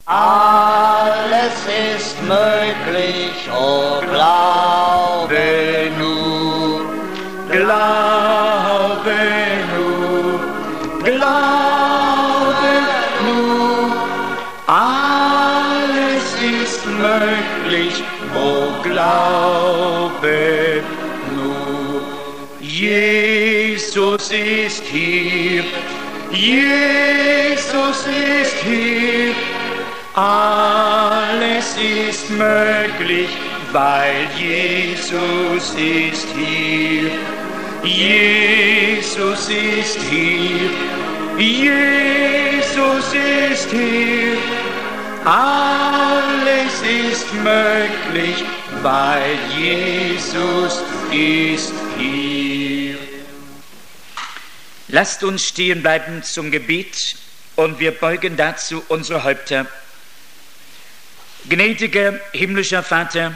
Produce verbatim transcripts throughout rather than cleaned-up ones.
Alles ist möglich, oh glaube nur, glaube nur, glaube nur. Alles ist möglich, oh glaube nur. Jesus ist hier, Jesus ist hier. Alles ist möglich, weil Jesus ist hier. Jesus ist hier. Jesus ist hier. Alles ist möglich, weil Jesus ist hier. Lasst uns stehen bleiben zum Gebet und wir beugen dazu unsere Häupter. Gnädiger himmlischer Vater,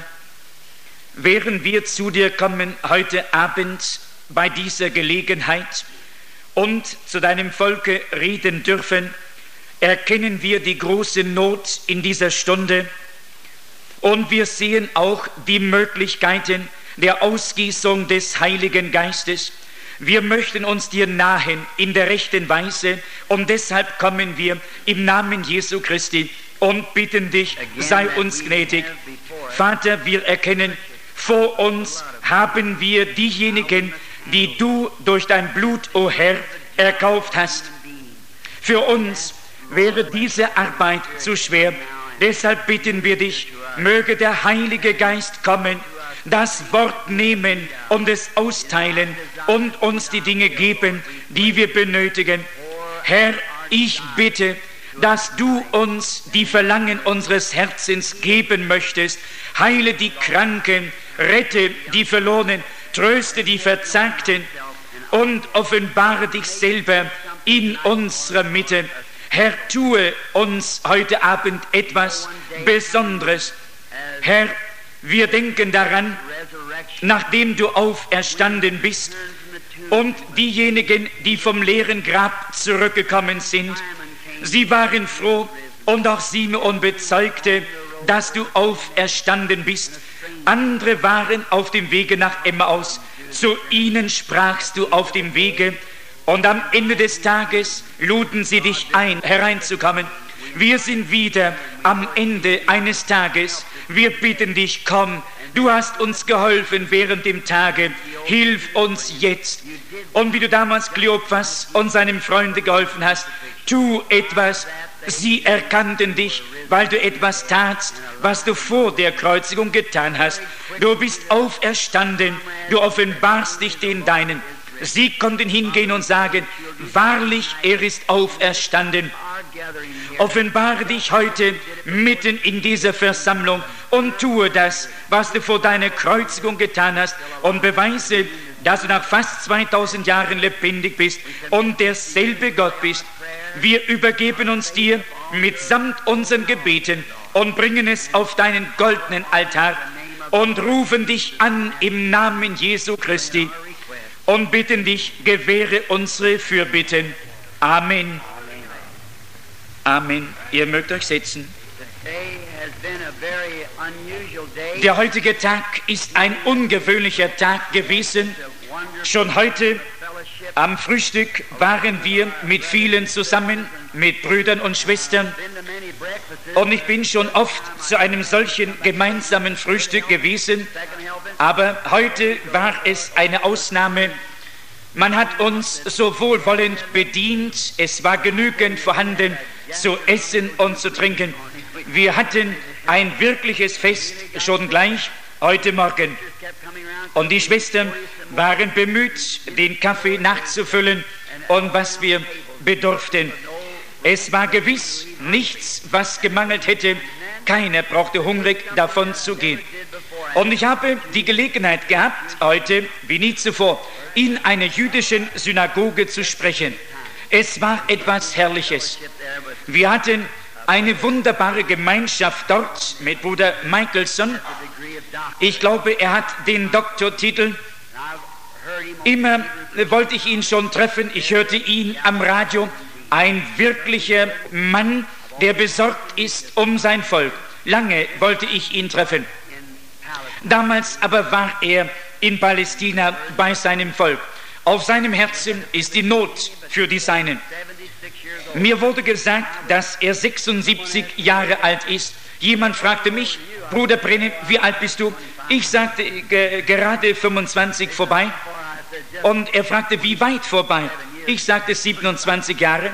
während wir zu dir kommen heute Abend bei dieser Gelegenheit und zu deinem Volke reden dürfen, erkennen wir die große Not in dieser Stunde und wir sehen auch die Möglichkeiten der Ausgießung des Heiligen Geistes. Wir möchten uns dir nahen in der rechten Weise und deshalb kommen wir im Namen Jesu Christi und bitten dich, sei uns gnädig. Vater, wir erkennen, vor uns haben wir diejenigen, die du durch dein Blut, o Herr, erkauft hast. Für uns wäre diese Arbeit zu schwer. Deshalb bitten wir dich, möge der Heilige Geist kommen, das Wort nehmen und es austeilen und uns die Dinge geben, die wir benötigen. Herr, ich bitte, dass du uns die Verlangen unseres Herzens geben möchtest. Heile die Kranken, rette die Verlorenen, tröste die Verzagten und offenbare dich selber in unserer Mitte. Herr, tue uns heute Abend etwas Besonderes. Herr, wir denken daran, nachdem du auferstanden bist und diejenigen, die vom leeren Grab zurückgekommen sind, sie waren froh und auch Simeon bezeugte, dass du auferstanden bist. Andere waren auf dem Wege nach Emmaus. Zu ihnen sprachst du auf dem Wege und am Ende des Tages luden sie dich ein, hereinzukommen. Wir sind wieder am Ende eines Tages. Wir bitten dich, komm. Du hast uns geholfen während dem Tage. Hilf uns jetzt. Und wie du damals Kleopas und seinem Freunde geholfen hast, tu etwas. Sie erkannten dich, weil du etwas tatst, was du vor der Kreuzigung getan hast. Du bist auferstanden. Du offenbarst dich den Deinen. Sie konnten hingehen und sagen, wahrlich, er ist auferstanden. Offenbare dich heute mitten in dieser Versammlung und tue das, was du vor deiner Kreuzigung getan hast und beweise, dass du nach fast zweitausend Jahren lebendig bist und derselbe Gott bist. Wir übergeben uns dir mitsamt unseren Gebeten und bringen es auf deinen goldenen Altar und rufen dich an im Namen Jesu Christi und bitten dich, gewähre unsere Fürbitten. Amen. Amen. Ihr mögt euch setzen. Der heutige Tag ist ein ungewöhnlicher Tag gewesen. Schon heute am Frühstück waren wir mit vielen zusammen, mit Brüdern und Schwestern. Und ich bin schon oft zu einem solchen gemeinsamen Frühstück gewesen. Aber heute war es eine Ausnahme. Man hat uns so wohlwollend bedient. Es war genügend vorhanden zu essen und zu trinken. Wir hatten ein wirkliches Fest schon gleich heute Morgen. Und die Schwestern waren bemüht, den Kaffee nachzufüllen und was wir bedurften. Es war gewiss nichts, was gemangelt hätte. Keiner brauchte hungrig davon zu gehen. Und ich habe die Gelegenheit gehabt, heute wie nie zuvor in einer jüdischen Synagoge zu sprechen. Es war etwas Herrliches. Wir hatten eine wunderbare Gemeinschaft dort mit Bruder Michelson. Ich glaube, er hat den Doktortitel. Immer wollte ich ihn schon treffen. Ich hörte ihn am Radio. Ein wirklicher Mann der besorgt ist um sein Volk. Lange wollte ich ihn treffen. Damals aber war er in Palästina bei seinem Volk. Auf seinem Herzen ist die Not für die Seinen. Mir wurde gesagt, dass er sechsundsiebzig Jahre alt ist. Jemand fragte mich, Bruder Brennem, wie alt bist du? Ich sagte, ge gerade fünfundzwanzig vorbei. Und er fragte, wie weit vorbei? Ich sagte, siebenundzwanzig Jahre.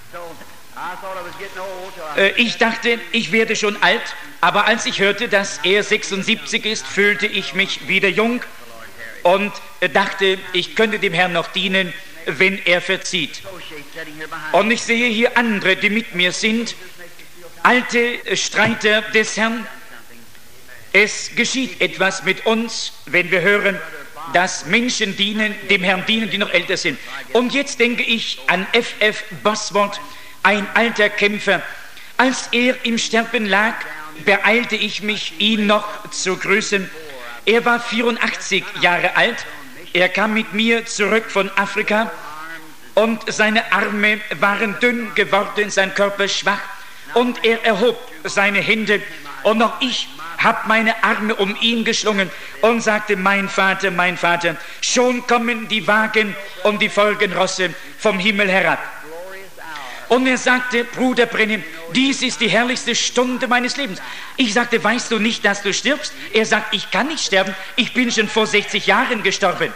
Äh, ich dachte, ich werde schon alt, aber als ich hörte, dass er sechsundsiebzig ist, fühlte ich mich wieder jung und äh, dachte, ich könnte dem Herrn noch dienen, wenn er verzieht. Und ich sehe hier andere, die mit mir sind, alte Streiter des Herrn. Es geschieht etwas mit uns, wenn wir hören, dass Menschen dienen, dem Herrn dienen, die noch älter sind. Und jetzt denke ich an F F Bosworth, ein alter Kämpfer. Als er im Sterben lag, beeilte ich mich, ihn noch zu grüßen. Er war vierundachtzig Jahre alt. Er kam mit mir zurück von Afrika und seine Arme waren dünn geworden, sein Körper schwach. Und er erhob seine Hände und auch ich habe meine Arme um ihn geschlungen und sagte, mein Vater, mein Vater, schon kommen die Wagen und die Folgenrosse vom Himmel herab. Und er sagte, Bruder Brennem, dies ist die herrlichste Stunde meines Lebens. Ich sagte, weißt du nicht, dass du stirbst? Er sagt, ich kann nicht sterben, ich bin schon vor sechzig Jahren gestorben.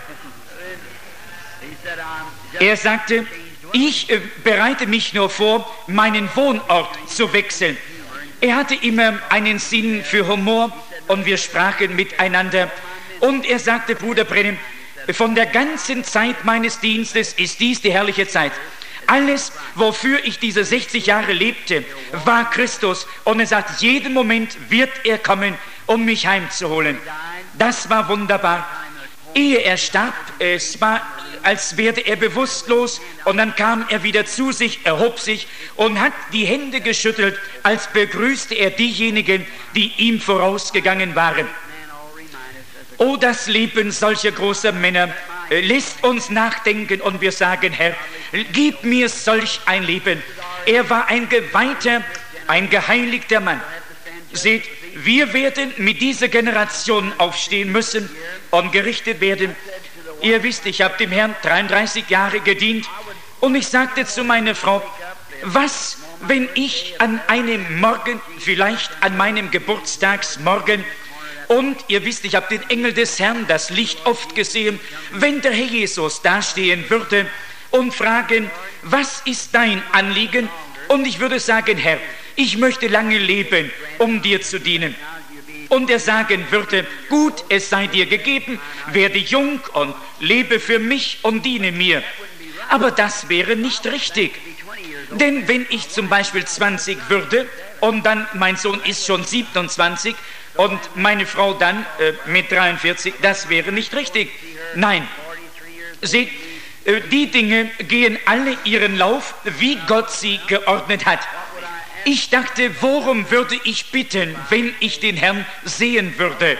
Er sagte, ich äh, bereite mich nur vor, meinen Wohnort zu wechseln. Er hatte immer einen Sinn für Humor und wir sprachen miteinander. Und er sagte, Bruder Brennem, von der ganzen Zeit meines Dienstes ist dies die herrliche Zeit. Alles, wofür ich diese sechzig Jahre lebte, war Christus. Und er sagt, jeden Moment wird er kommen, um mich heimzuholen. Das war wunderbar. Ehe er starb, es war, als werde er bewusstlos, und dann kam er wieder zu sich, erhob sich und hat die Hände geschüttelt, als begrüßte er diejenigen, die ihm vorausgegangen waren. Oh, das Leben solcher großer Männer äh, lässt uns nachdenken und wir sagen, Herr, gib mir solch ein Leben. Er war ein geweihter, ein geheiligter Mann. Seht, wir werden mit dieser Generation aufstehen müssen und gerichtet werden. Ihr wisst, ich habe dem Herrn dreiunddreißig Jahre gedient und ich sagte zu meiner Frau, was, wenn ich an einem Morgen, vielleicht an meinem Geburtstagsmorgen, und ihr wisst, ich habe den Engel des Herrn, das Licht oft gesehen, wenn der Herr Jesus dastehen würde und fragen, was ist dein Anliegen? Und ich würde sagen, Herr, ich möchte lange leben, um dir zu dienen. Und er sagen würde, gut, es sei dir gegeben, werde jung und lebe für mich und diene mir. Aber das wäre nicht richtig. Denn wenn ich zum Beispiel zwanzig würde und dann mein Sohn ist schon siebenundzwanzig und meine Frau dann äh, mit dreiundvierzig, das wäre nicht richtig. Nein, seht, äh, die Dinge gehen alle ihren Lauf, wie Gott sie geordnet hat. Ich dachte, worum würde ich bitten, wenn ich den Herrn sehen würde?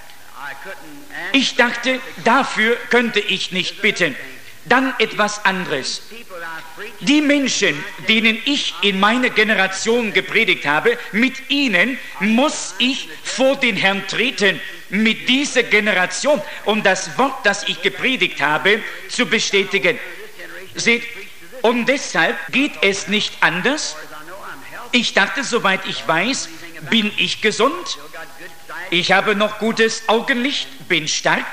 Ich dachte, dafür könnte ich nicht bitten. Dann etwas anderes. Die Menschen, denen ich in meiner Generation gepredigt habe, mit ihnen muss ich vor den Herrn treten, mit dieser Generation, um das Wort, das ich gepredigt habe, zu bestätigen. Seht, und deshalb geht es nicht anders. Ich dachte, soweit ich weiß, bin ich gesund. Ich habe noch gutes Augenlicht, bin stark.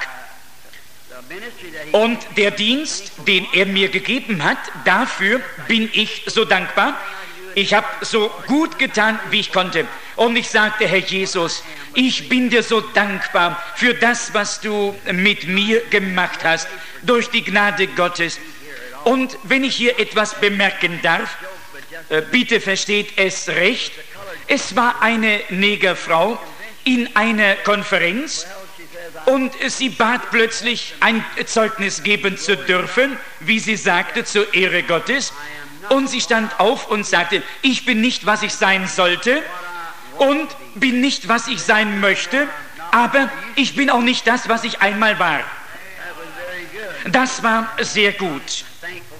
Und der Dienst, den er mir gegeben hat, dafür bin ich so dankbar. Ich habe so gut getan, wie ich konnte. Und ich sagte, Herr Jesus, ich bin dir so dankbar für das, was du mit mir gemacht hast, durch die Gnade Gottes. Und wenn ich hier etwas bemerken darf, äh, bitte versteht es recht, es war eine Negerfrau in einer Konferenz, und sie bat plötzlich, ein Zeugnis geben zu dürfen, wie sie sagte, zur Ehre Gottes. Und sie stand auf und sagte, ich bin nicht, was ich sein sollte und bin nicht, was ich sein möchte, aber ich bin auch nicht das, was ich einmal war. Das war sehr gut.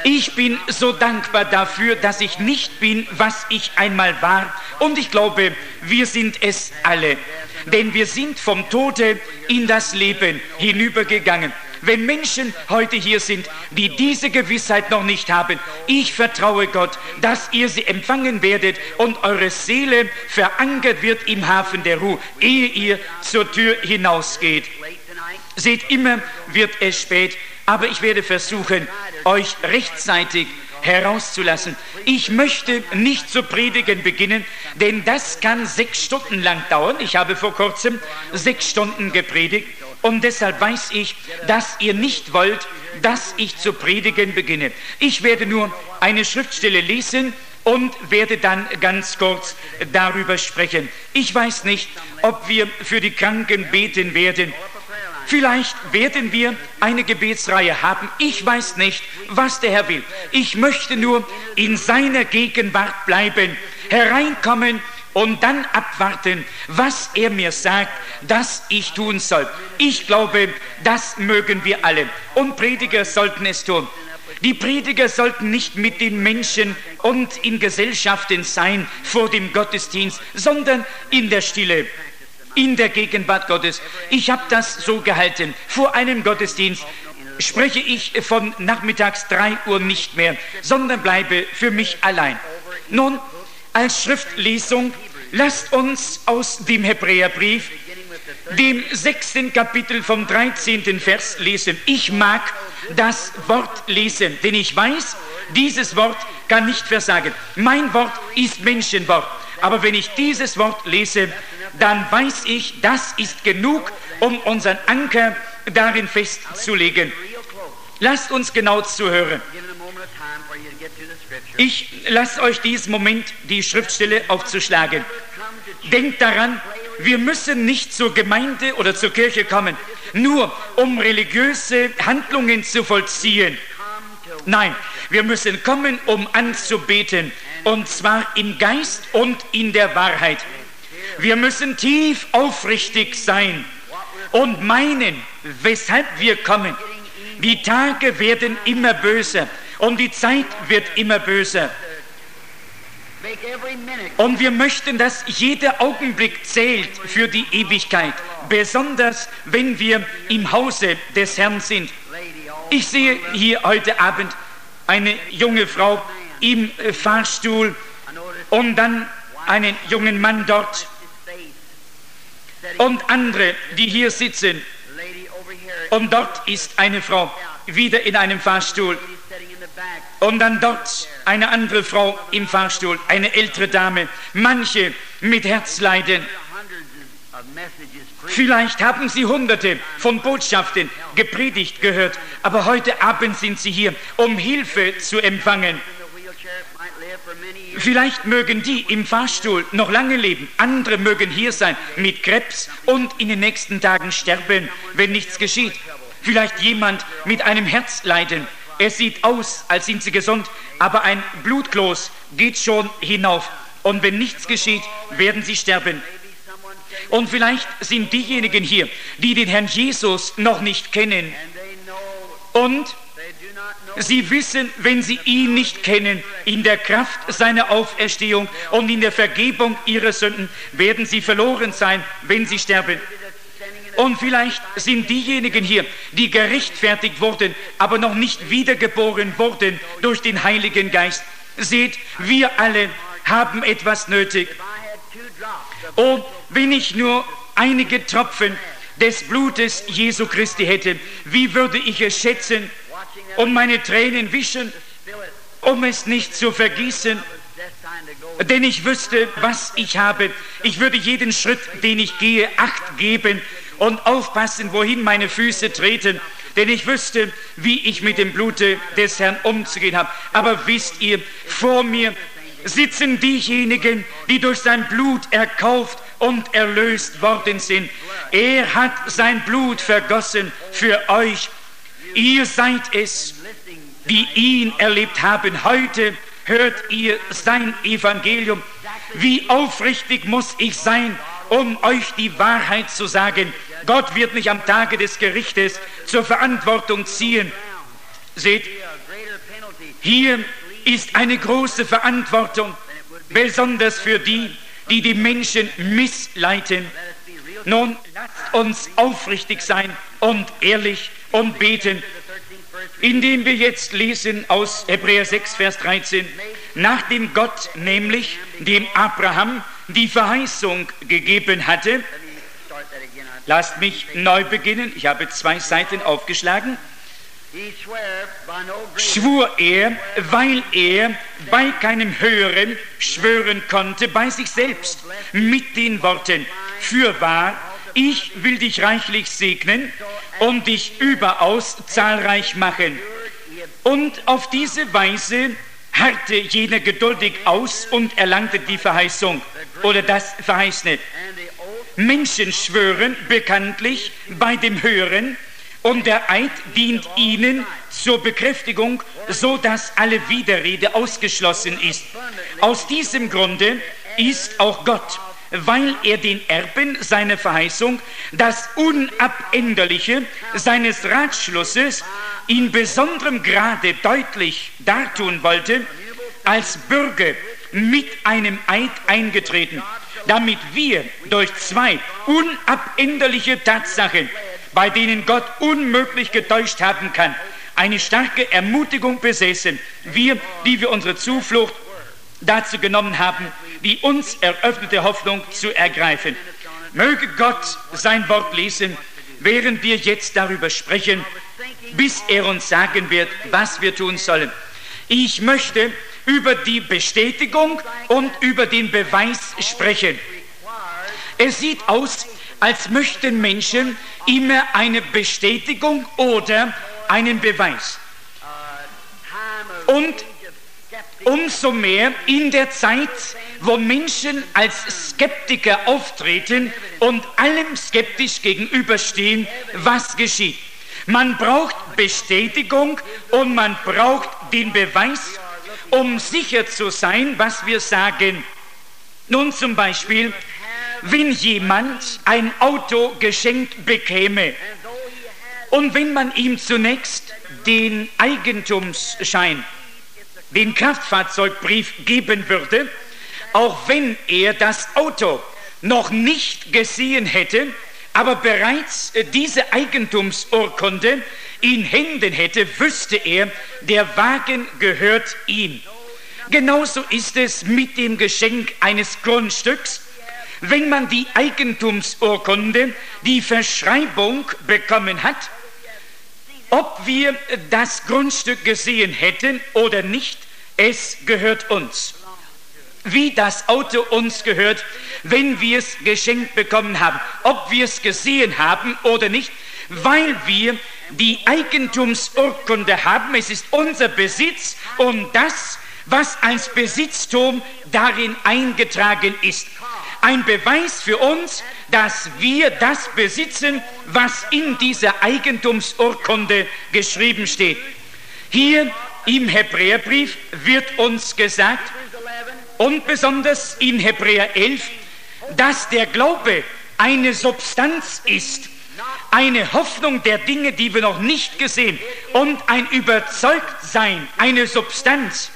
Ich bin so dankbar dafür, dass ich nicht bin, was ich einmal war. Und ich glaube, wir sind es alle. Denn wir sind vom Tode in das Leben hinübergegangen. Wenn Menschen heute hier sind, die diese Gewissheit noch nicht haben, ich vertraue Gott, dass ihr sie empfangen werdet und eure Seele verankert wird im Hafen der Ruhe, ehe ihr zur Tür hinausgeht. Seht, immer wird es spät, aber ich werde versuchen, euch rechtzeitig herauszulassen. Ich möchte nicht zu predigen beginnen, denn das kann sechs Stunden lang dauern. Ich habe vor kurzem sechs Stunden gepredigt und deshalb weiß ich, dass ihr nicht wollt, dass ich zu predigen beginne. Ich werde nur eine Schriftstelle lesen und werde dann ganz kurz darüber sprechen. Ich weiß nicht, ob wir für die Kranken beten werden. Vielleicht werden wir eine Gebetsreihe haben. Ich weiß nicht, was der Herr will. Ich möchte nur in seiner Gegenwart bleiben, hereinkommen und dann abwarten, was er mir sagt, dass ich tun soll. Ich glaube, das mögen wir alle. Und Prediger sollten es tun. Die Prediger sollten nicht mit den Menschen und in Gesellschaften sein vor dem Gottesdienst, sondern in der Stille, in der Gegenwart Gottes. Ich habe das so gehalten. Vor einem Gottesdienst spreche ich von nachmittags drei Uhr nicht mehr, sondern bleibe für mich allein. Nun, als Schriftlesung, lasst uns aus dem Hebräerbrief, dem sechsten Kapitel vom dreizehnten Vers lesen. Ich mag das Wort lesen, denn ich weiß, dieses Wort kann nicht versagen. Mein Wort ist Menschenwort. Aber wenn ich dieses Wort lese, dann weiß ich, das ist genug, um unseren Anker darin festzulegen. Lasst uns genau zuhören. Ich lasse euch diesen Moment die Schriftstelle aufzuschlagen. Denkt daran, wir müssen nicht zur Gemeinde oder zur Kirche kommen, nur um religiöse Handlungen zu vollziehen. Nein, wir müssen kommen, um anzubeten, und zwar im Geist und in der Wahrheit. Wir müssen tief aufrichtig sein und meinen, weshalb wir kommen. Die Tage werden immer böser und die Zeit wird immer böser. Und wir möchten, dass jeder Augenblick zählt für die Ewigkeit, besonders wenn wir im Hause des Herrn sind. Ich sehe hier heute Abend eine junge Frau im Fahrstuhl und dann einen jungen Mann dort und andere, die hier sitzen. Und dort ist eine Frau wieder in einem Fahrstuhl. Und dann dort eine andere Frau im Fahrstuhl, eine ältere Dame, manche mit Herzleiden. Vielleicht haben Sie hunderte von Botschaften gepredigt gehört, aber heute Abend sind Sie hier, um Hilfe zu empfangen. Vielleicht mögen die im Fahrstuhl noch lange leben, andere mögen hier sein mit Krebs und in den nächsten Tagen sterben, wenn nichts geschieht. Vielleicht jemand mit einem Herzleiden. Es sieht aus, als sind sie gesund, aber ein Blutkloß geht schon hinauf. Und wenn nichts geschieht, werden sie sterben. Und vielleicht sind diejenigen hier, die den Herrn Jesus noch nicht kennen. Und sie wissen, wenn sie ihn nicht kennen, in der Kraft seiner Auferstehung und in der Vergebung ihrer Sünden, werden sie verloren sein, wenn sie sterben. Und vielleicht sind diejenigen hier, die gerechtfertigt wurden, aber noch nicht wiedergeboren wurden durch den Heiligen Geist. Seht, wir alle haben etwas nötig. Oh, wenn ich nur einige Tropfen des Blutes Jesu Christi hätte, wie würde ich es schätzen und meine Tränen wischen, um es nicht zu vergießen? Denn ich wüsste, was ich habe. Ich würde jeden Schritt, den ich gehe, Acht geben und aufpassen, wohin meine Füße treten, denn ich wüsste, wie ich mit dem Blute des Herrn umzugehen habe. Aber wisst ihr, vor mir sitzen diejenigen, die durch sein Blut erkauft und erlöst worden sind. Er hat sein Blut vergossen für euch. Ihr seid es, die ihn erlebt haben. Heute hört ihr sein Evangelium. Wie aufrichtig muss ich sein, um euch die Wahrheit zu sagen. Gott wird mich am Tage des Gerichtes zur Verantwortung ziehen. Seht, Hier ist eine große Verantwortung, besonders für die, die die Menschen missleiten. Nun, lasst uns aufrichtig sein und ehrlich und beten, indem wir jetzt lesen aus Hebräer sechs, Vers dreizehn, nachdem Gott nämlich dem Abraham die Verheißung gegeben hatte. Lasst mich neu beginnen, ich habe zwei Seiten aufgeschlagen. Schwur er, weil er bei keinem Höheren schwören konnte, bei sich selbst, mit den Worten, fürwahr, ich will dich reichlich segnen und dich überaus zahlreich machen. Und auf diese Weise harrte jener geduldig aus und erlangte die Verheißung oder das Verheißene. Menschen schwören bekanntlich bei dem Höheren, und der Eid dient ihnen zur Bekräftigung, so dass alle Widerrede ausgeschlossen ist. Aus diesem Grunde ist auch Gott, weil er den Erben seiner Verheißung das Unabänderliche seines Ratschlusses in besonderem Grade deutlich dartun wollte, als Bürger mit einem Eid eingetreten, damit wir durch zwei unabänderliche Tatsachen, bei denen Gott unmöglich getäuscht haben kann, eine starke Ermutigung besäßen, wir, die wir unsere Zuflucht dazu genommen haben, die uns eröffnete Hoffnung zu ergreifen. Möge Gott sein Wort lesen, während wir jetzt darüber sprechen, bis er uns sagen wird, was wir tun sollen. Ich möchte über die Bestätigung und über den Beweis sprechen. Es sieht aus, als möchten Menschen immer eine Bestätigung oder einen Beweis. Und umso mehr in der Zeit, wo Menschen als Skeptiker auftreten und allem skeptisch gegenüberstehen, was geschieht. Man braucht Bestätigung und man braucht den Beweis, um sicher zu sein, was wir sagen. Nun zum Beispiel, wenn jemand ein Auto geschenkt bekäme und wenn man ihm zunächst den Eigentumsschein, den Kraftfahrzeugbrief geben würde, auch wenn er das Auto noch nicht gesehen hätte, aber bereits diese Eigentumsurkunde in Händen hätte, wüsste er, der Wagen gehört ihm. Genauso ist es mit dem Geschenk eines Grundstücks. Wenn man die Eigentumsurkunde, die Verschreibung bekommen hat, ob wir das Grundstück gesehen hätten oder nicht, es gehört uns. Wie das Auto uns gehört, wenn wir es geschenkt bekommen haben, ob wir es gesehen haben oder nicht, weil wir die Eigentumsurkunde haben, es ist unser Besitz und das, was als Besitztum darin eingetragen ist. Ein Beweis für uns, dass wir das besitzen, was in dieser Eigentumsurkunde geschrieben steht. Hier im Hebräerbrief wird uns gesagt, und besonders in Hebräer elf, dass der Glaube eine Substanz ist, eine Hoffnung der Dinge, die wir noch nicht gesehen, und ein Überzeugtsein, eine Substanz.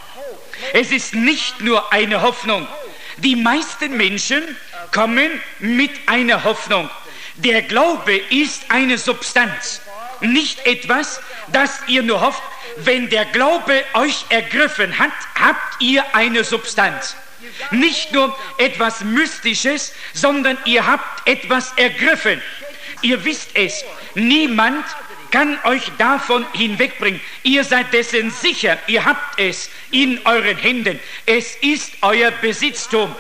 Es ist nicht nur eine Hoffnung. Die meisten Menschen kommen mit einer Hoffnung. Der Glaube ist eine Substanz, nicht etwas, das ihr nur hofft. Wenn der Glaube euch ergriffen hat, habt ihr eine Substanz. Nicht nur etwas Mystisches, sondern ihr habt etwas ergriffen. Ihr wisst es, niemand kann euch davon hinwegbringen. Ihr seid dessen sicher, ihr habt es in euren Händen. Es ist euer Besitztum.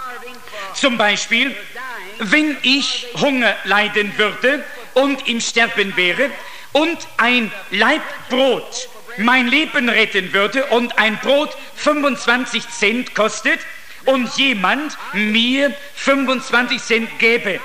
Zum Beispiel, wenn ich Hunger leiden würde und im Sterben wäre und ein Laib Brot mein Leben retten würde und ein Brot fünfundzwanzig Cent kostet und jemand mir fünfundzwanzig Cent gäbe,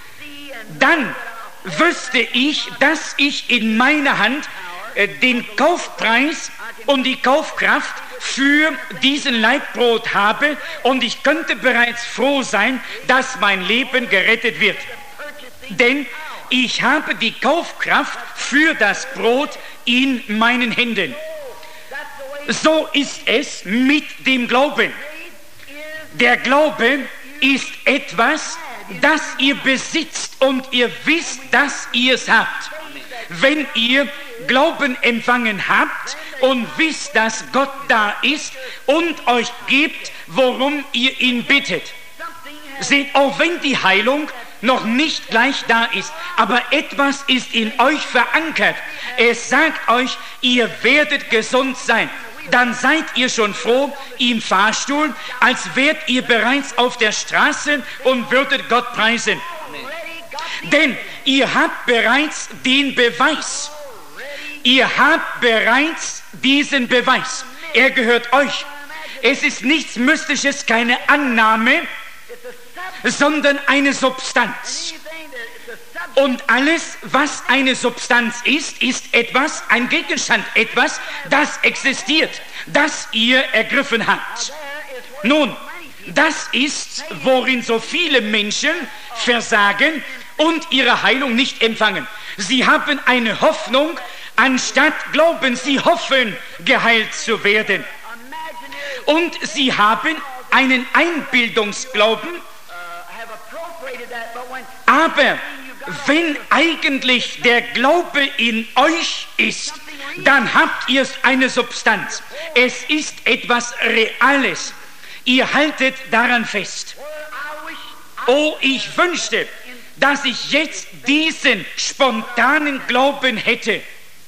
dann wüsste ich, dass ich in meiner Hand äh, den Kaufpreis und die Kaufkraft für diesen Laib Brot habe und ich könnte bereits froh sein, dass mein Leben gerettet wird. Denn ich habe die Kaufkraft für das Brot in meinen Händen. So ist es mit dem Glauben. Der Glaube ist etwas, das ihr besitzt und ihr wisst, dass ihr es habt. Wenn ihr Glauben empfangen habt und wisst, dass Gott da ist und euch gibt, worum ihr ihn bittet. Seht, auch wenn die Heilung noch nicht gleich da ist, aber etwas ist in euch verankert. Es sagt euch, ihr werdet gesund sein. Dann seid ihr schon froh im Fahrstuhl, als wärt ihr bereits auf der Straße und würdet Gott preisen. Denn ihr habt bereits den Beweis. Ihr habt bereits diesen Beweis. Er gehört euch. Es ist nichts Mystisches, keine Annahme, sondern eine Substanz. Und alles, was eine Substanz ist, ist etwas, ein Gegenstand, etwas, das existiert, das ihr ergriffen habt. Nun, das ist, worin so viele Menschen versagen und ihre Heilung nicht empfangen. Sie haben eine Hoffnung, anstatt glauben, sie hoffen, geheilt zu werden. Und sie haben einen Einbildungsglauben, aber wenn eigentlich der Glaube in euch ist, dann habt ihr eine Substanz. Es ist etwas Reales. Ihr haltet daran fest. Oh, ich wünschte, dass ich jetzt diesen spontanen Glauben hätte.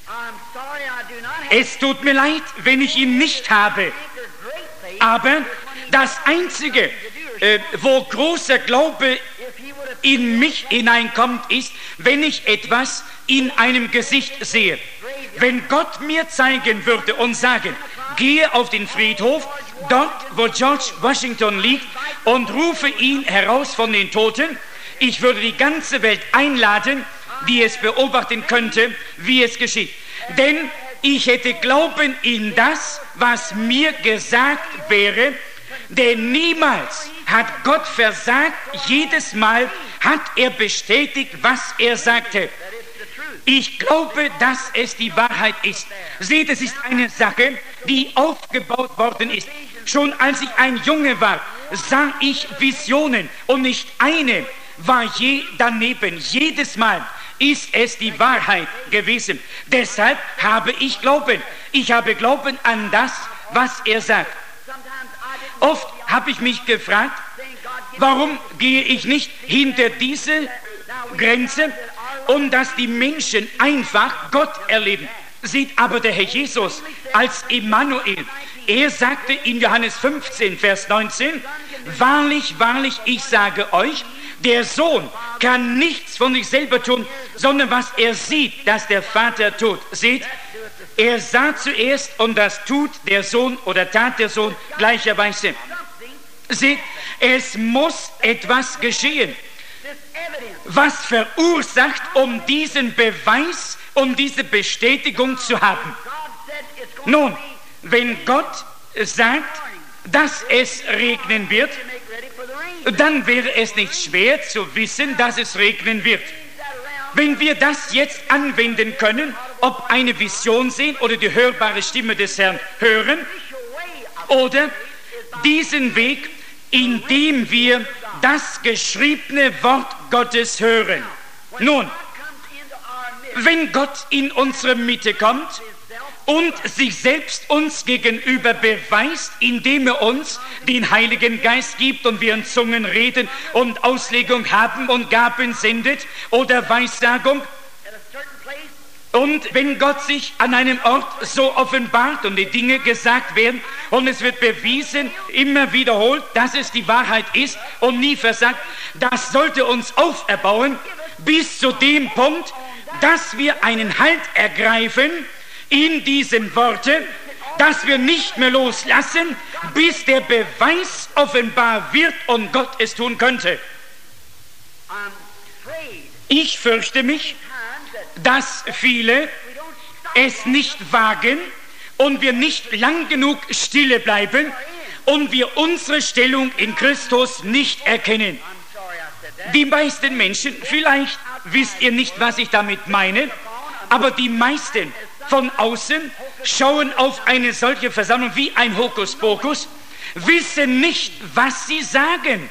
Es tut mir leid, wenn ich ihn nicht habe. Aber das Einzige, äh, wo großer Glaube in mich hineinkommt, ist, wenn ich etwas in einem Gesicht sehe. Wenn Gott mir zeigen würde und sagen, gehe auf den Friedhof, dort wo George Washington liegt, und rufe ihn heraus von den Toten, ich würde die ganze Welt einladen, die es beobachten könnte, wie es geschieht. Denn ich hätte Glauben in das, was mir gesagt wäre, denn niemals hat Gott versagt, jedes Mal hat er bestätigt, was er sagte. Ich glaube, dass es die Wahrheit ist. Seht, es ist eine Sache, die aufgebaut worden ist. Schon als ich ein Junge war, sah ich Visionen und nicht eine war je daneben. Jedes Mal ist es die Wahrheit gewesen. Deshalb habe ich Glauben. Ich habe Glauben an das, was er sagt. Oft habe ich mich gefragt, warum gehe ich nicht hinter diese Grenze, um dass die Menschen einfach Gott erleben. Sieht aber der Herr Jesus als Immanuel. Er sagte in Johannes fünfzehn, Vers neunzehn, wahrlich, wahrlich, ich sage euch, der Sohn kann nichts von sich selber tun, sondern was er sieht, dass der Vater tut. Seht, er sah zuerst und das tut der Sohn oder tat der Sohn gleicherweise. Seht, es muss etwas geschehen, was verursacht, um diesen Beweis, um diese Bestätigung zu haben. Nun, wenn Gott sagt, dass es regnen wird, dann wäre es nicht schwer zu wissen, dass es regnen wird. Wenn wir das jetzt anwenden können, ob eine Vision sehen oder die hörbare Stimme des Herrn hören, oder diesen Weg, indem wir das geschriebene Wort Gottes hören. Nun, wenn Gott in unsere Mitte kommt und sich selbst uns gegenüber beweist, indem er uns den Heiligen Geist gibt und wir in Zungen reden und Auslegung haben und Gaben sendet oder Weissagung, und wenn Gott sich an einem Ort so offenbart und die Dinge gesagt werden und es wird bewiesen, immer wiederholt, dass es die Wahrheit ist und nie versagt, das sollte uns auferbauen bis zu dem Punkt, dass wir einen Halt ergreifen in diesen Worten, dass wir nicht mehr loslassen, bis der Beweis offenbar wird und Gott es tun könnte. Ich fürchte mich, dass viele es nicht wagen und wir nicht lang genug stille bleiben und wir unsere Stellung in Christus nicht erkennen. Die meisten Menschen, vielleicht wisst ihr nicht, was ich damit meine, aber die meisten von außen schauen auf eine solche Versammlung wie ein Hokuspokus, wissen nicht, was sie sagen.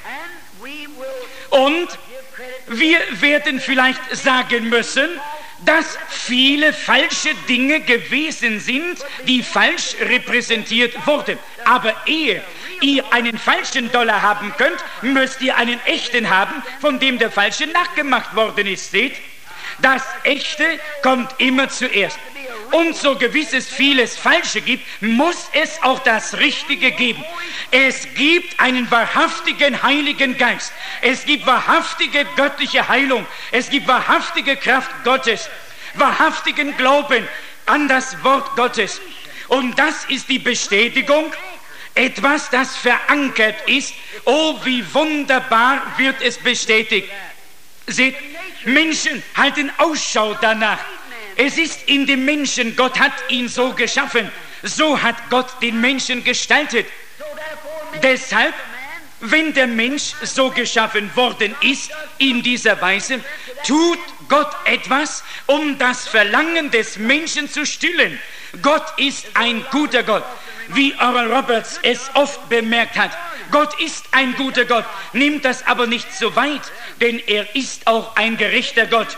Und wir werden vielleicht sagen müssen, dass viele falsche Dinge gewesen sind, die falsch repräsentiert wurden. Aber ehe ihr einen falschen Dollar haben könnt, müsst ihr einen echten haben, von dem der falsche nachgemacht worden ist. Seht, das Echte kommt immer zuerst. Und so gewiss es vieles Falsche gibt, muss es auch das Richtige geben. Es gibt einen wahrhaftigen Heiligen Geist. Es gibt wahrhaftige göttliche Heilung. Es gibt wahrhaftige Kraft Gottes, wahrhaftigen Glauben an das Wort Gottes. Und das ist die Bestätigung, etwas, das verankert ist. Oh, wie wunderbar wird es bestätigt. Seht, Menschen halten Ausschau danach. Es ist in dem Menschen, Gott hat ihn so geschaffen, so hat Gott den Menschen gestaltet. Deshalb, wenn der Mensch so geschaffen worden ist, in dieser Weise, tut Gott etwas, um das Verlangen des Menschen zu stillen. Gott ist ein guter Gott, wie Oral Roberts es oft bemerkt hat. Gott ist ein guter Gott, nimmt das aber nicht so weit, denn er ist auch ein gerechter Gott.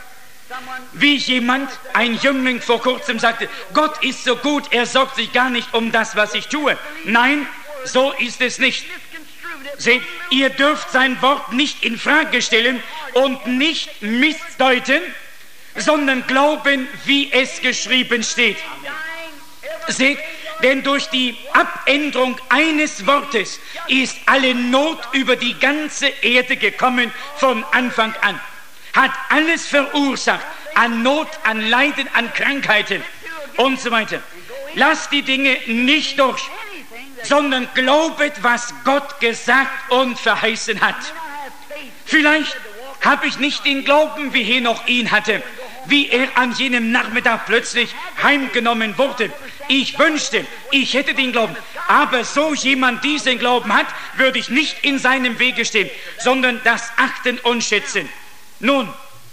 Wie jemand, ein Jüngling vor kurzem sagte, Gott ist so gut, er sorgt sich gar nicht um das, was ich tue. Nein, so ist es nicht. Seht, ihr dürft sein Wort nicht in Frage stellen und nicht missdeuten, sondern glauben, wie es geschrieben steht. Seht, denn durch die Abänderung eines Wortes ist alle Not über die ganze Erde gekommen von Anfang an. Hat alles verursacht, an Not, an Leiden, an Krankheiten und so weiter. Lasst die Dinge nicht durch, sondern glaubet, was Gott gesagt und verheißen hat. Vielleicht habe ich nicht den Glauben, wie Henoch ihn hatte, wie er an jenem Nachmittag plötzlich heimgenommen wurde. Ich wünschte, ich hätte den Glauben, aber so jemand diesen Glauben hat, würde ich nicht in seinem Wege stehen, sondern das achten und schätzen. Nun,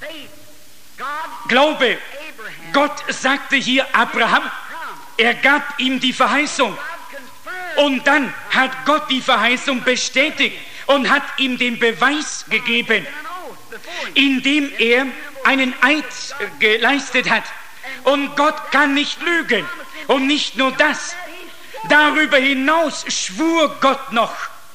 Glaube, Gott sagte hier Abraham, er gab ihm die Verheißung und dann hat Gott die Verheißung bestätigt und hat ihm den Beweis gegeben, indem er einen Eid geleistet hat. Und Gott kann nicht lügen. Und nicht nur das, darüber hinaus schwur Gott noch.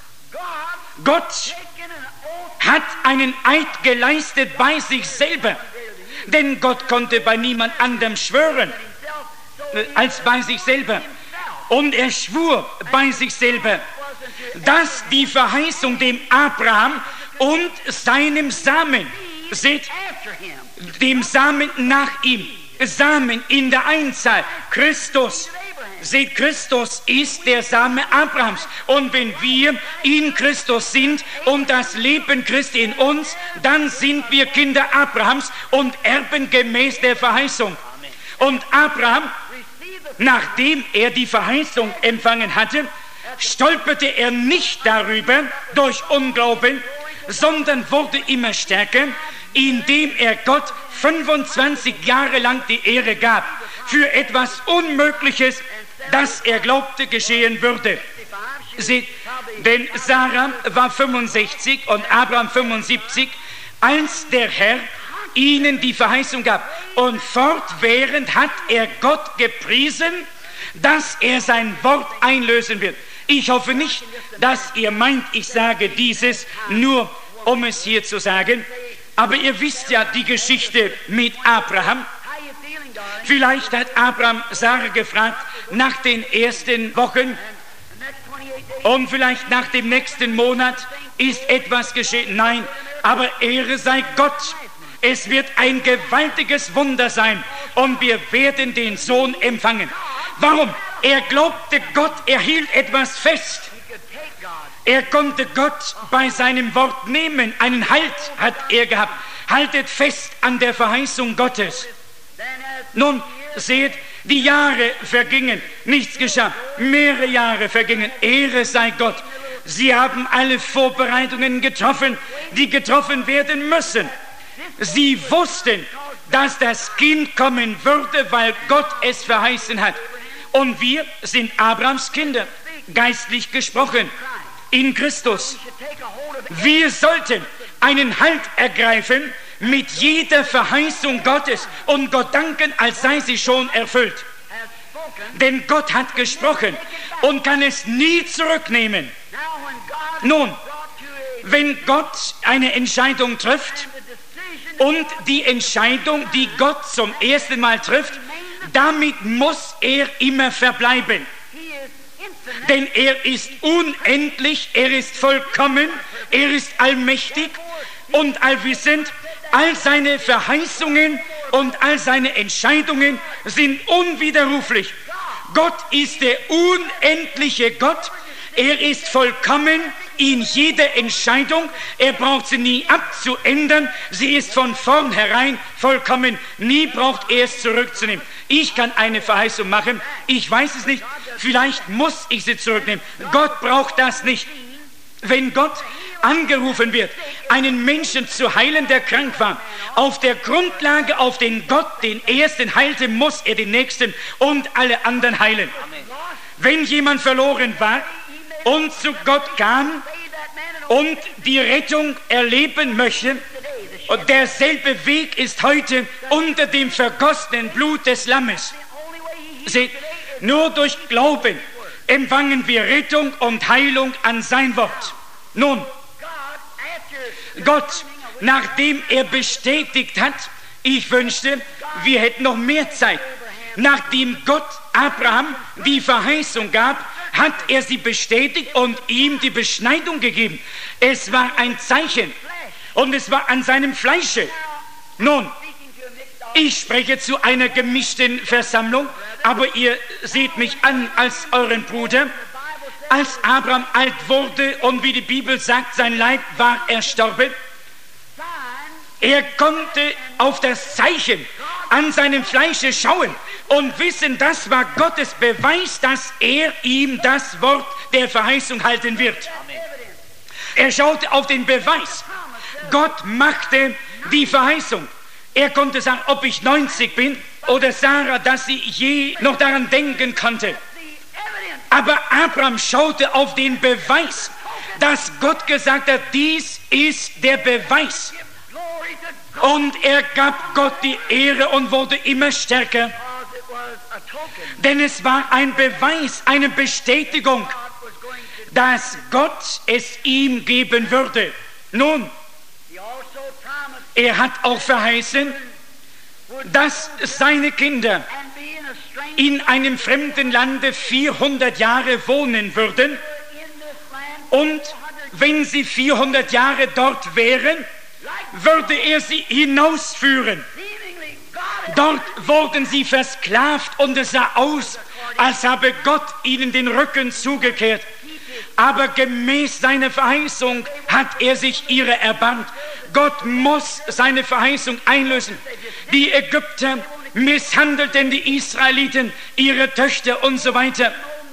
Gott hat einen Eid geleistet bei sich selber, denn Gott konnte bei niemand anderem schwören als bei sich selber. Und er schwur bei sich selber, dass die Verheißung dem Abraham und seinem Samen, seht, dem Samen nach ihm, Samen in der Einzahl, Christus. Seht, Christus ist der Same Abrahams. Und wenn wir in Christus sind und das Leben Christi in uns, dann sind wir Kinder Abrahams und Erben gemäß der Verheißung. Und Abraham, nachdem er die Verheißung empfangen hatte, stolperte er nicht darüber durch Unglauben, sondern wurde immer stärker, indem er Gott fünfundzwanzig Jahre lang die Ehre gab für etwas Unmögliches, das er glaubte geschehen würde. Seht, denn Sarah war fünfundsechzig und Abraham fünfundsiebzig, als der Herr ihnen die Verheißung gab. Und fortwährend hat er Gott gepriesen, dass er sein Wort einlösen wird. Ich hoffe nicht, dass ihr meint, ich sage dieses nur, um es hier zu sagen. Aber ihr wisst ja die Geschichte mit Abraham. Vielleicht hat Abraham Sarah gefragt nach den ersten Wochen und vielleicht nach dem nächsten Monat ist etwas geschehen. Nein, aber Ehre sei Gott. Es wird ein gewaltiges Wunder sein und wir werden den Sohn empfangen. Warum? Er glaubte Gott, er hielt etwas fest. Er konnte Gott bei seinem Wort nehmen. Einen Halt hat er gehabt. Haltet fest an der Verheißung Gottes. Nun, seht, die Jahre vergingen, nichts geschah. Mehrere Jahre vergingen. Ehre sei Gott. Sie haben alle Vorbereitungen getroffen, die getroffen werden müssen. Sie wussten, dass das Kind kommen würde, weil Gott es verheißen hat. Und wir sind Abrahams Kinder, geistlich gesprochen, in Christus. Wir sollten einen Halt ergreifen mit jeder Verheißung Gottes und Gott danken, als sei sie schon erfüllt. Denn Gott hat gesprochen und kann es nie zurücknehmen. Nun, wenn Gott eine Entscheidung trifft und die Entscheidung, die Gott zum ersten Mal trifft, damit muss er immer verbleiben. Denn er ist unendlich, er ist vollkommen, er ist allmächtig und allwissend. All seine Verheißungen und all seine Entscheidungen sind unwiderruflich. Gott ist der unendliche Gott. Er ist vollkommen in jeder Entscheidung. Er braucht sie nie abzuändern. Sie ist von vornherein vollkommen. Nie braucht er es zurückzunehmen. Ich kann eine Verheißung machen. Ich weiß es nicht. Vielleicht muss ich sie zurücknehmen. Gott braucht das nicht. Wenn Gott angerufen wird, einen Menschen zu heilen, der krank war, auf der Grundlage, auf den Gott den Ersten heilte, muss er den Nächsten und alle anderen heilen. Wenn jemand verloren war und zu Gott kam und die Rettung erleben möchte, und derselbe Weg ist heute unter dem vergossenen Blut des Lammes. Seht, nur durch Glauben empfangen wir Rettung und Heilung an sein Wort. Nun, Gott, nachdem er bestätigt hat, ich wünschte, wir hätten noch mehr Zeit. Nachdem Gott Abraham die Verheißung gab, hat er sie bestätigt und ihm die Beschneidung gegeben. Es war ein Zeichen und es war an seinem Fleische. Nun, ich spreche zu einer gemischten Versammlung, aber ihr seht mich an als euren Bruder. Als Abraham alt wurde und wie die Bibel sagt, sein Leib war erstorben, er konnte auf das Zeichen an seinem Fleische schauen und wissen, das war Gottes Beweis, dass er ihm das Wort der Verheißung halten wird. Er schaute auf den Beweis. Gott machte die Verheißung. Er konnte sagen, ob ich neunzig bin oder Sarah, dass sie je noch daran denken konnte. Aber Abraham schaute auf den Beweis, dass Gott gesagt hat, dies ist der Beweis. Und er gab Gott die Ehre und wurde immer stärker. Denn es war ein Beweis, eine Bestätigung, dass Gott es ihm geben würde. Nun, er hat auch verheißen, dass seine Kinder in einem fremden Lande vierhundert Jahre wohnen würden. Und wenn sie vierhundert Jahre dort wären, würde er sie hinausführen. Dort wurden sie versklavt und es sah aus, als habe Gott ihnen den Rücken zugekehrt. Aber gemäß seiner Verheißung hat er sich ihrer erbarmt. Gott muss seine Verheißung einlösen. Die Ägypter misshandelten die Israeliten, ihre Töchter und so weiter.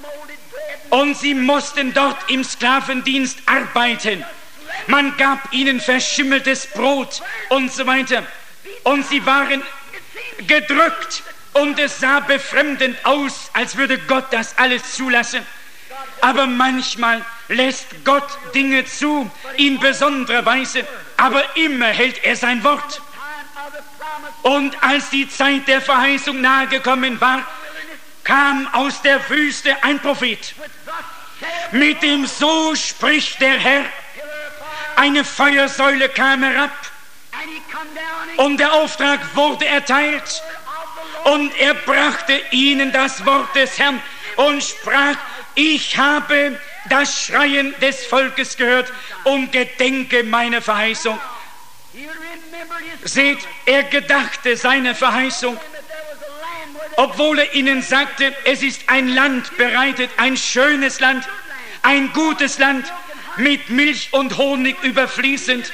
Und sie mussten dort im Sklavendienst arbeiten. Man gab ihnen verschimmeltes Brot und so weiter. Und sie waren gedrückt und es sah befremdend aus, als würde Gott das alles zulassen. Aber manchmal lässt Gott Dinge zu, in besonderer Weise, aber immer hält er sein Wort. Und als die Zeit der Verheißung nahegekommen war, kam aus der Wüste ein Prophet, mit dem so spricht der Herr. Eine Feuersäule kam herab und der Auftrag wurde erteilt und er brachte ihnen das Wort des Herrn und sprach, ich habe das Schreien des Volkes gehört und gedenke meiner Verheißung. Seht, er gedachte seiner Verheißung, obwohl er ihnen sagte, es ist ein Land bereitet, ein schönes Land, ein gutes Land, mit Milch und Honig überfließend.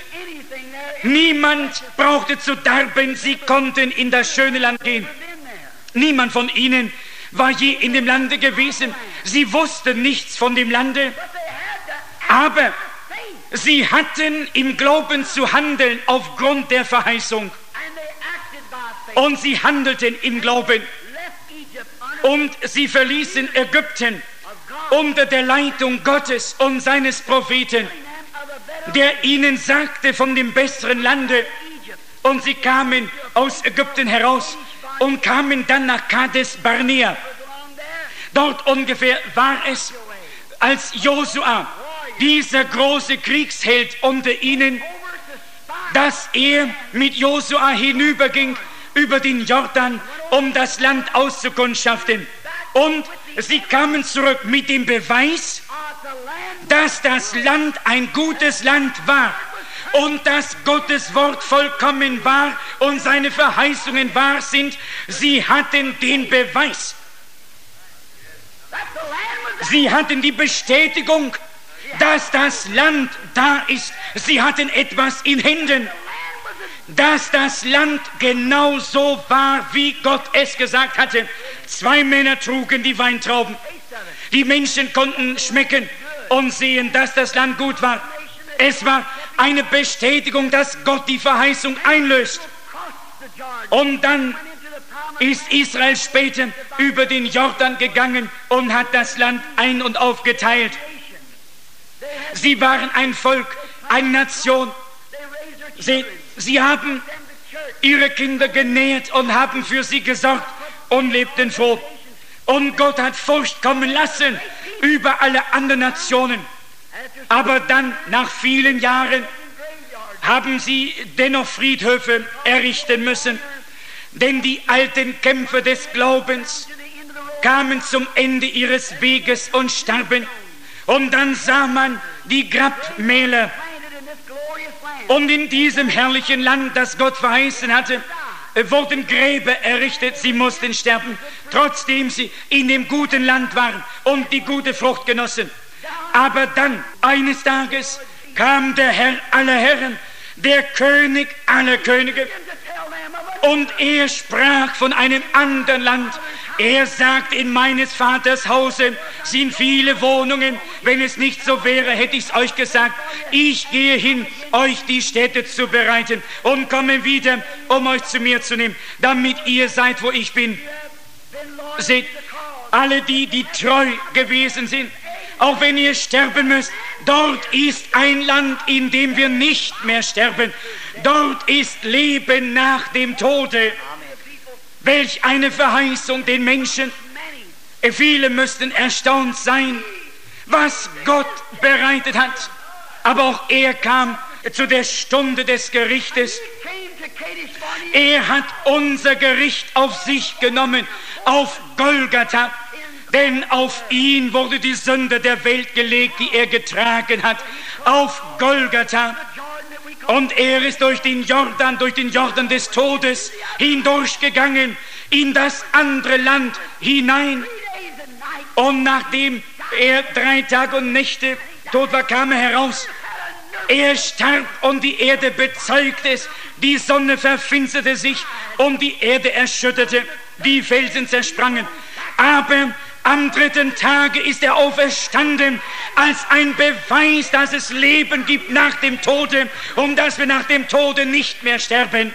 Niemand brauchte zu darben, sie konnten in das schöne Land gehen. Niemand von ihnen war je in dem Lande gewesen. Sie wussten nichts von dem Lande, aber sie hatten im Glauben zu handeln aufgrund der Verheißung. Und sie handelten im Glauben. Und sie verließen Ägypten unter der Leitung Gottes und seines Propheten, der ihnen sagte von dem besseren Lande. Und sie kamen aus Ägypten heraus und kamen dann nach Kades Barnea. Dort ungefähr war es, als Josua, dieser große Kriegsheld unter ihnen, dass er mit Josua hinüberging über den Jordan, um das Land auszukundschaften. Und sie kamen zurück mit dem Beweis, dass das Land ein gutes Land war und dass Gottes Wort vollkommen war und seine Verheißungen wahr sind. Sie hatten den Beweis. Sie hatten die Bestätigung, dass das Land da ist. Sie hatten etwas in Händen, dass das Land genau so war, wie Gott es gesagt hatte. Zwei Männer trugen die Weintrauben. Die Menschen konnten schmecken und sehen, dass das Land gut war. Es war eine Bestätigung, dass Gott die Verheißung einlöst. Und dann ist Israel später über den Jordan gegangen und hat das Land ein- und aufgeteilt. Sie waren ein Volk, eine Nation. Sie, sie haben ihre Kinder genährt und haben für sie gesorgt und lebten froh. Und Gott hat Furcht kommen lassen über alle anderen Nationen. Aber dann, nach vielen Jahren, haben sie dennoch Friedhöfe errichten müssen. Denn die alten Kämpfer des Glaubens kamen zum Ende ihres Weges und starben. Und dann sah man die Grabmäler. Und in diesem herrlichen Land, das Gott verheißen hatte, wurden Gräber errichtet. Sie mussten sterben, trotzdem sie in dem guten Land waren und die gute Frucht genossen. Aber dann, eines Tages, kam der Herr aller Herren, der König aller Könige, und er sprach von einem anderen Land. Er sagt, in meines Vaters Hause sind viele Wohnungen. Wenn es nicht so wäre, hätte ich es euch gesagt. Ich gehe hin, euch die Städte zu bereiten und komme wieder, um euch zu mir zu nehmen, damit ihr seid, wo ich bin. Seht, alle die, die treu gewesen sind, auch wenn ihr sterben müsst, dort ist ein Land, in dem wir nicht mehr sterben. Dort ist Leben nach dem Tode. Welch eine Verheißung den Menschen. Viele müssten erstaunt sein, was Gott bereitet hat. Aber auch er kam zu der Stunde des Gerichtes. Er hat unser Gericht auf sich genommen, auf Golgatha. Denn auf ihn wurde die Sünde der Welt gelegt, die er getragen hat. Auf Golgatha. Und er ist durch den Jordan, durch den Jordan des Todes hindurchgegangen in das andere Land hinein. Und nachdem er drei Tage und Nächte tot war, kam er heraus. Er starb und die Erde bezeugt es. Die Sonne verfinsterte sich und die Erde erschütterte. Die Felsen zersprangen. Aber am dritten Tage ist er auferstanden als ein Beweis, dass es Leben gibt nach dem Tode und dass wir nach dem Tode nicht mehr sterben.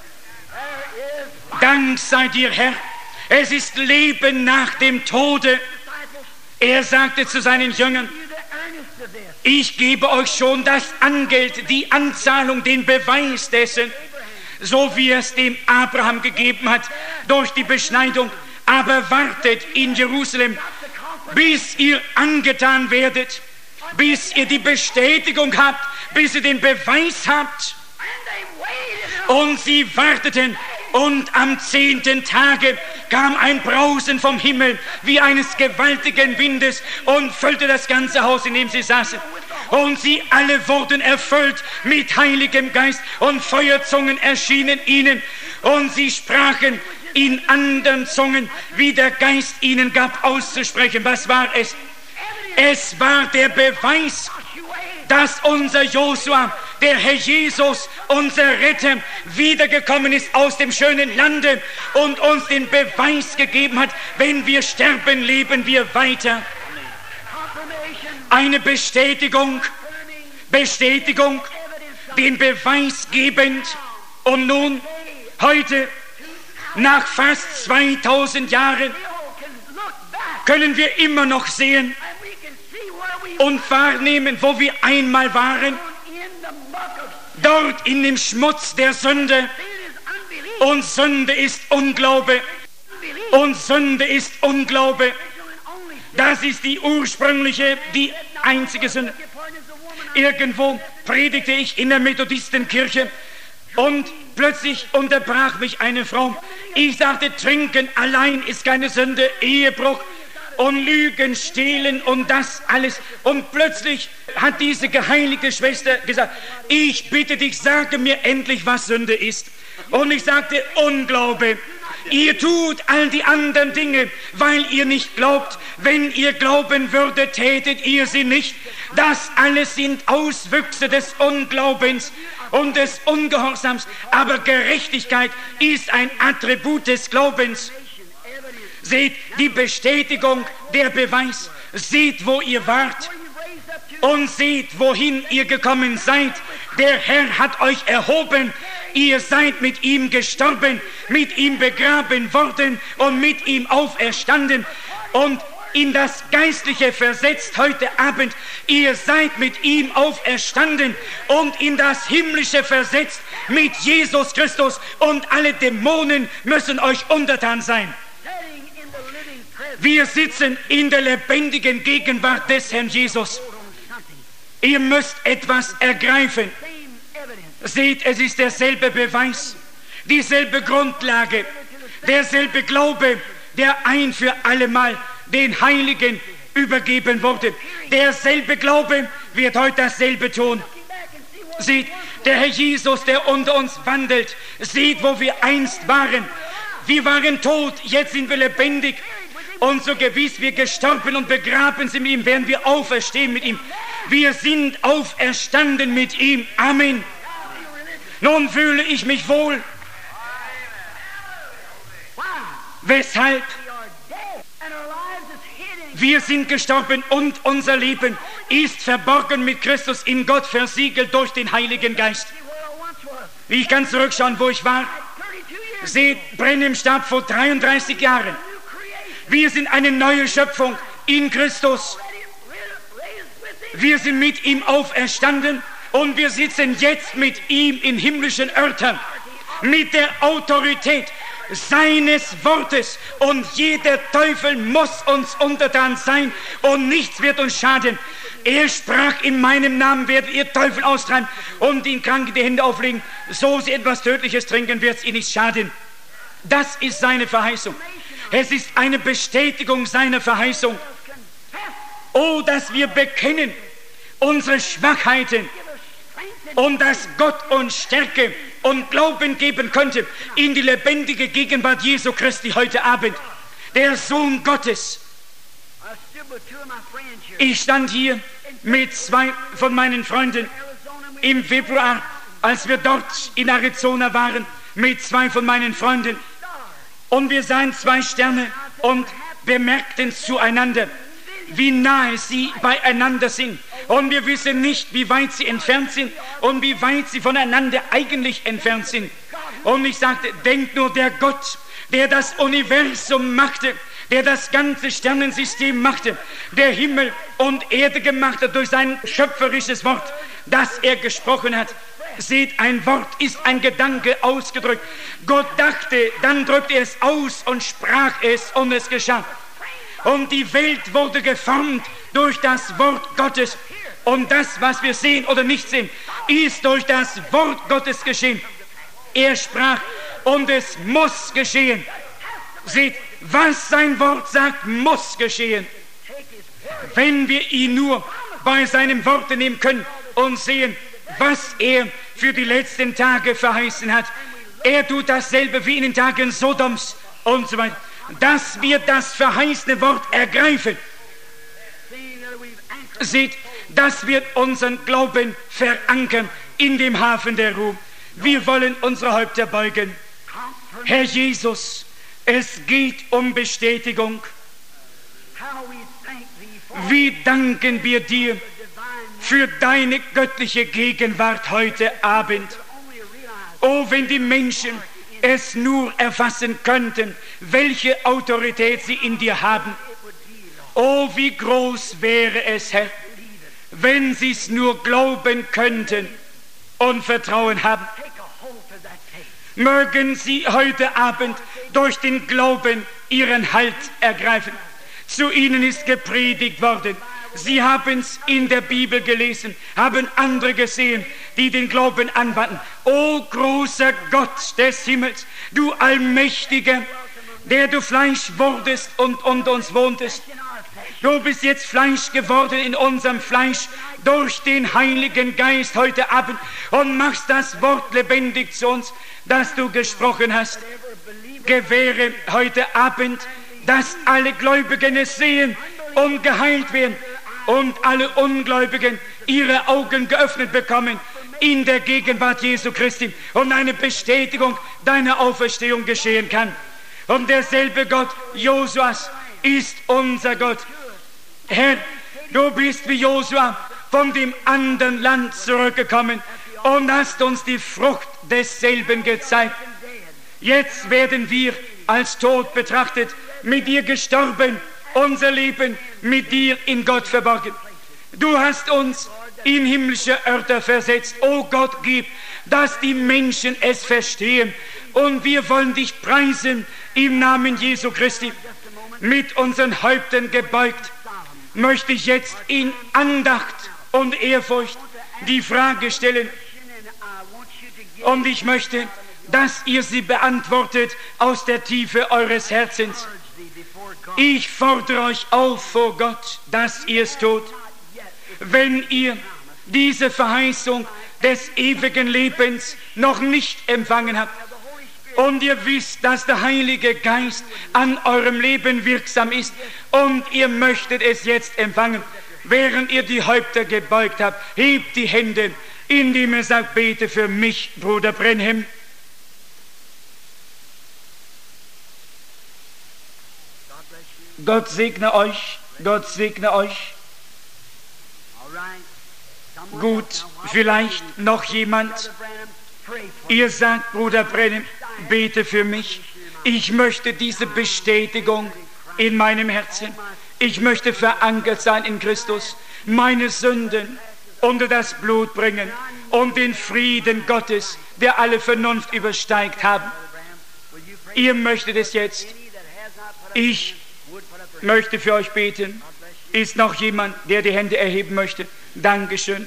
Dank sei dir, Herr. Es ist Leben nach dem Tode. Er sagte zu seinen Jüngern, ich gebe euch schon das Angeld, die Anzahlung, den Beweis dessen, so wie es dem Abraham gegeben hat durch die Beschneidung. Aber wartet in Jerusalem, bis ihr angetan werdet, bis ihr die Bestätigung habt, bis ihr den Beweis habt. Und sie warteten, und am zehnten Tage kam ein Brausen vom Himmel wie eines gewaltigen Windes und füllte das ganze Haus, in dem sie saßen. Und sie alle wurden erfüllt mit Heiligem Geist, und Feuerzungen erschienen ihnen, und sie sprachen in anderen Zungen, wie der Geist ihnen gab, auszusprechen. Was war es? Es war der Beweis, dass unser Josua, der Herr Jesus, unser Retter, wiedergekommen ist aus dem schönen Lande und uns den Beweis gegeben hat, wenn wir sterben, leben wir weiter. Eine Bestätigung, Bestätigung, den Beweis gebend. Und nun, heute, nach fast zweitausend Jahren, können wir immer noch sehen und wahrnehmen, wo wir einmal waren, dort in dem Schmutz der Sünde. Und Sünde ist Unglaube. Und Sünde ist Unglaube. Das ist die ursprüngliche, die einzige Sünde. Irgendwo predigte ich in der Methodistenkirche und plötzlich unterbrach mich eine Frau. Ich sagte, Trinken allein ist keine Sünde, Ehebruch und Lügen, Stehlen und das alles. Und plötzlich hat diese geheiligte Schwester gesagt, ich bitte dich, sage mir endlich, was Sünde ist. Und ich sagte, Unglaube. Ihr tut all die anderen Dinge, weil ihr nicht glaubt. Wenn ihr glauben würdet, tätet ihr sie nicht. Das alles sind Auswüchse des Unglaubens und des Ungehorsams. Aber Gerechtigkeit ist ein Attribut des Glaubens. Seht die Bestätigung, der Beweis. Seht, wo ihr wart und seht, wohin ihr gekommen seid. Der Herr hat euch erhoben. Ihr seid mit ihm gestorben, mit ihm begraben worden und mit ihm auferstanden und in das Geistliche versetzt heute Abend. Ihr seid mit ihm auferstanden und in das Himmlische versetzt mit Jesus Christus, und alle Dämonen müssen euch untertan sein. Wir sitzen in der lebendigen Gegenwart des Herrn Jesus. Ihr müsst etwas ergreifen. Seht, es ist derselbe Beweis, dieselbe Grundlage, derselbe Glaube, der ein für allemal den Heiligen übergeben wurde. Derselbe Glaube wird heute dasselbe tun. Seht, der Herr Jesus, der unter uns wandelt, seht, wo wir einst waren. Wir waren tot, jetzt sind wir lebendig. Und so gewiss wir gestorben und begraben sind mit ihm, werden wir auferstehen mit ihm. Wir sind auferstanden mit ihm. Amen. Nun fühle ich mich wohl. Weshalb? Wir sind gestorben und unser Leben ist verborgen mit Christus in Gott, versiegelt durch den Heiligen Geist. Ich kann zurückschauen, wo ich war. Seht, Brenhem starb vor dreiunddreißig Jahren. Wir sind eine neue Schöpfung in Christus. Wir sind mit ihm auferstanden. Und wir sitzen jetzt mit ihm in himmlischen Örtern, mit der Autorität seines Wortes. Und jeder Teufel muss uns untertan sein und nichts wird uns schaden. Er sprach, in meinem Namen werdet ihr Teufel austreiben und den Kranken die Hände auflegen. So sie etwas Tödliches trinken, wird es ihr nicht schaden. Das ist seine Verheißung. Es ist eine Bestätigung seiner Verheißung. Oh, dass wir bekennen unsere Schwachheiten, und dass Gott uns Stärke und Glauben geben könnte in die lebendige Gegenwart Jesu Christi heute Abend, der Sohn Gottes. Ich stand hier mit zwei von meinen Freunden im Februar, als wir dort in Arizona waren, mit zwei von meinen Freunden, und wir sahen zwei Sterne und bemerkten zueinander, wie nahe sie beieinander sind. Und wir wissen nicht, wie weit sie entfernt sind und wie weit sie voneinander eigentlich entfernt sind. Und ich sagte, denkt nur, der Gott, der das Universum machte, der das ganze Sternensystem machte, der Himmel und Erde gemacht hat durch sein schöpferisches Wort, das er gesprochen hat. Seht, ein Wort ist ein Gedanke ausgedrückt. Gott dachte, dann drückte er es aus und sprach es, und es geschah. Und die Welt wurde geformt durch das Wort Gottes. Und das, was wir sehen oder nicht sehen, ist durch das Wort Gottes geschehen. Er sprach, und es muss geschehen. Seht, was sein Wort sagt, muss geschehen. Wenn wir ihn nur bei seinem Worte nehmen können und sehen, was er für die letzten Tage verheißen hat. Er tut dasselbe wie in den Tagen Sodoms und so weiter. Dass wir das verheißene Wort ergreifen. Seht, das wird unseren Glauben verankern in dem Hafen der Ruhe. Wir wollen unsere Häupter beugen. Herr Jesus, es geht um Bestätigung. Wie danken wir dir für deine göttliche Gegenwart heute Abend. Oh, wenn die Menschen es nur erfassen könnten, welche Autorität sie in dir haben. Oh, wie groß wäre es, Herr, wenn Sie es nur glauben könnten und Vertrauen haben. Mögen Sie heute Abend durch den Glauben Ihren Halt ergreifen. Zu Ihnen ist gepredigt worden. Sie haben es in der Bibel gelesen, haben andere gesehen, die den Glauben anwandten. O großer Gott des Himmels, du Allmächtiger, der du Fleisch wurdest und unter uns wohntest. Du bist jetzt Fleisch geworden in unserem Fleisch durch den Heiligen Geist heute Abend und machst das Wort lebendig zu uns, das du gesprochen hast. Gewähre heute Abend, dass alle Gläubigen es sehen und geheilt werden und alle Ungläubigen ihre Augen geöffnet bekommen in der Gegenwart Jesu Christi und eine Bestätigung deiner Auferstehung geschehen kann. Und derselbe Gott Josuas ist unser Gott. Herr, du bist wie Josua von dem anderen Land zurückgekommen und hast uns die Frucht desselben gezeigt. Jetzt werden wir als tot betrachtet, mit dir gestorben, unser Leben mit dir in Gott verborgen. Du hast uns in himmlische Örter versetzt. O Gott, gib, dass die Menschen es verstehen. Und wir wollen dich preisen im Namen Jesu Christi. Mit unseren Häuptern gebeugt möchte ich jetzt in Andacht und Ehrfurcht die Frage stellen. Und ich möchte, dass ihr sie beantwortet aus der Tiefe eures Herzens. Ich fordere euch auf vor Gott, dass ihr es tut. Wenn ihr diese Verheißung des ewigen Lebens noch nicht empfangen habt und ihr wisst, dass der Heilige Geist an eurem Leben wirksam ist und ihr möchtet es jetzt empfangen, während ihr die Häupter gebeugt habt, hebt die Hände, indem ihr sagt, bete für mich, Bruder Branham. Gott segne euch, Gott segne euch. Gut, vielleicht noch jemand. Ihr sagt, Bruder Branham, bete für mich. Ich möchte diese Bestätigung in meinem Herzen. Ich möchte verankert sein in Christus, meine Sünden unter das Blut bringen und den Frieden Gottes, der alle Vernunft übersteigt, haben. Ihr möchtet es jetzt. Ich möchte für euch beten. Ist noch jemand, der die Hände erheben möchte? Dankeschön.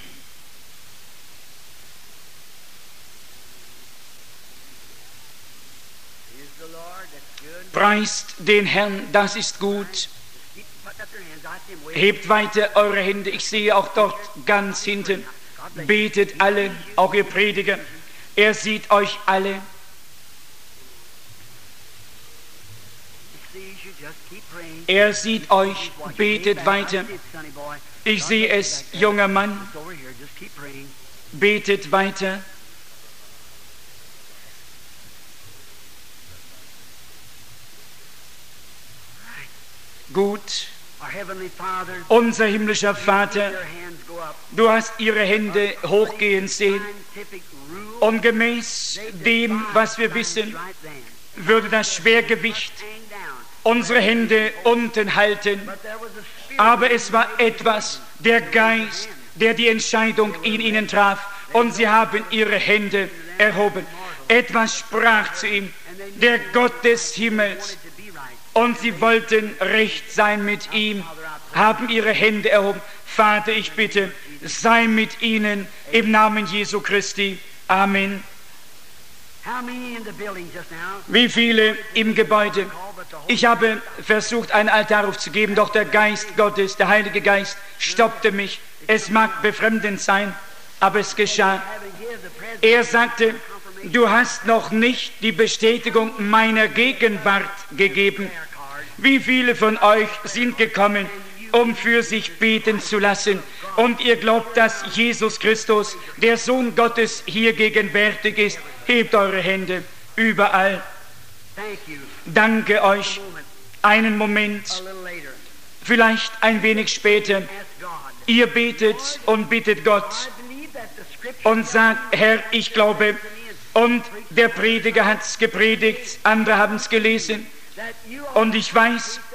Preist den Herrn, das ist gut. Hebt weiter eure Hände, ich sehe auch dort ganz hinten. Betet alle, auch ihr Prediger. Er sieht euch alle. Er sieht euch, betet weiter. Ich sehe es, junger Mann. Betet weiter. Gut. Unser himmlischer Vater, du hast ihre Hände hochgehen sehen und gemäß dem, was wir wissen, würde das Schwergewicht unsere Hände unten halten. Aber es war etwas, der Geist, der die Entscheidung in ihnen traf, und sie haben ihre Hände erhoben. Etwas sprach zu ihm, der Gott des Himmels, und sie wollten recht sein mit ihm, haben ihre Hände erhoben. Vater, ich bitte, sei mit ihnen im Namen Jesu Christi. Amen. Wie viele im Gebäude? Ich habe versucht, einen Altarruf zu geben, doch der Geist Gottes, der Heilige Geist, stoppte mich. Es mag befremdend sein, aber es geschah. Er sagte, du hast noch nicht die Bestätigung meiner Gegenwart gegeben. Wie viele von euch sind gekommen, um für sich beten zu lassen, und ihr glaubt, dass Jesus Christus, der Sohn Gottes, hier gegenwärtig ist? Hebt eure Hände überall. Danke euch. Einen Moment, vielleicht ein wenig später, ihr betet und bittet Gott und sagt, Herr, ich glaube, und der Prediger hat es gepredigt, andere haben es gelesen, und ich weiß,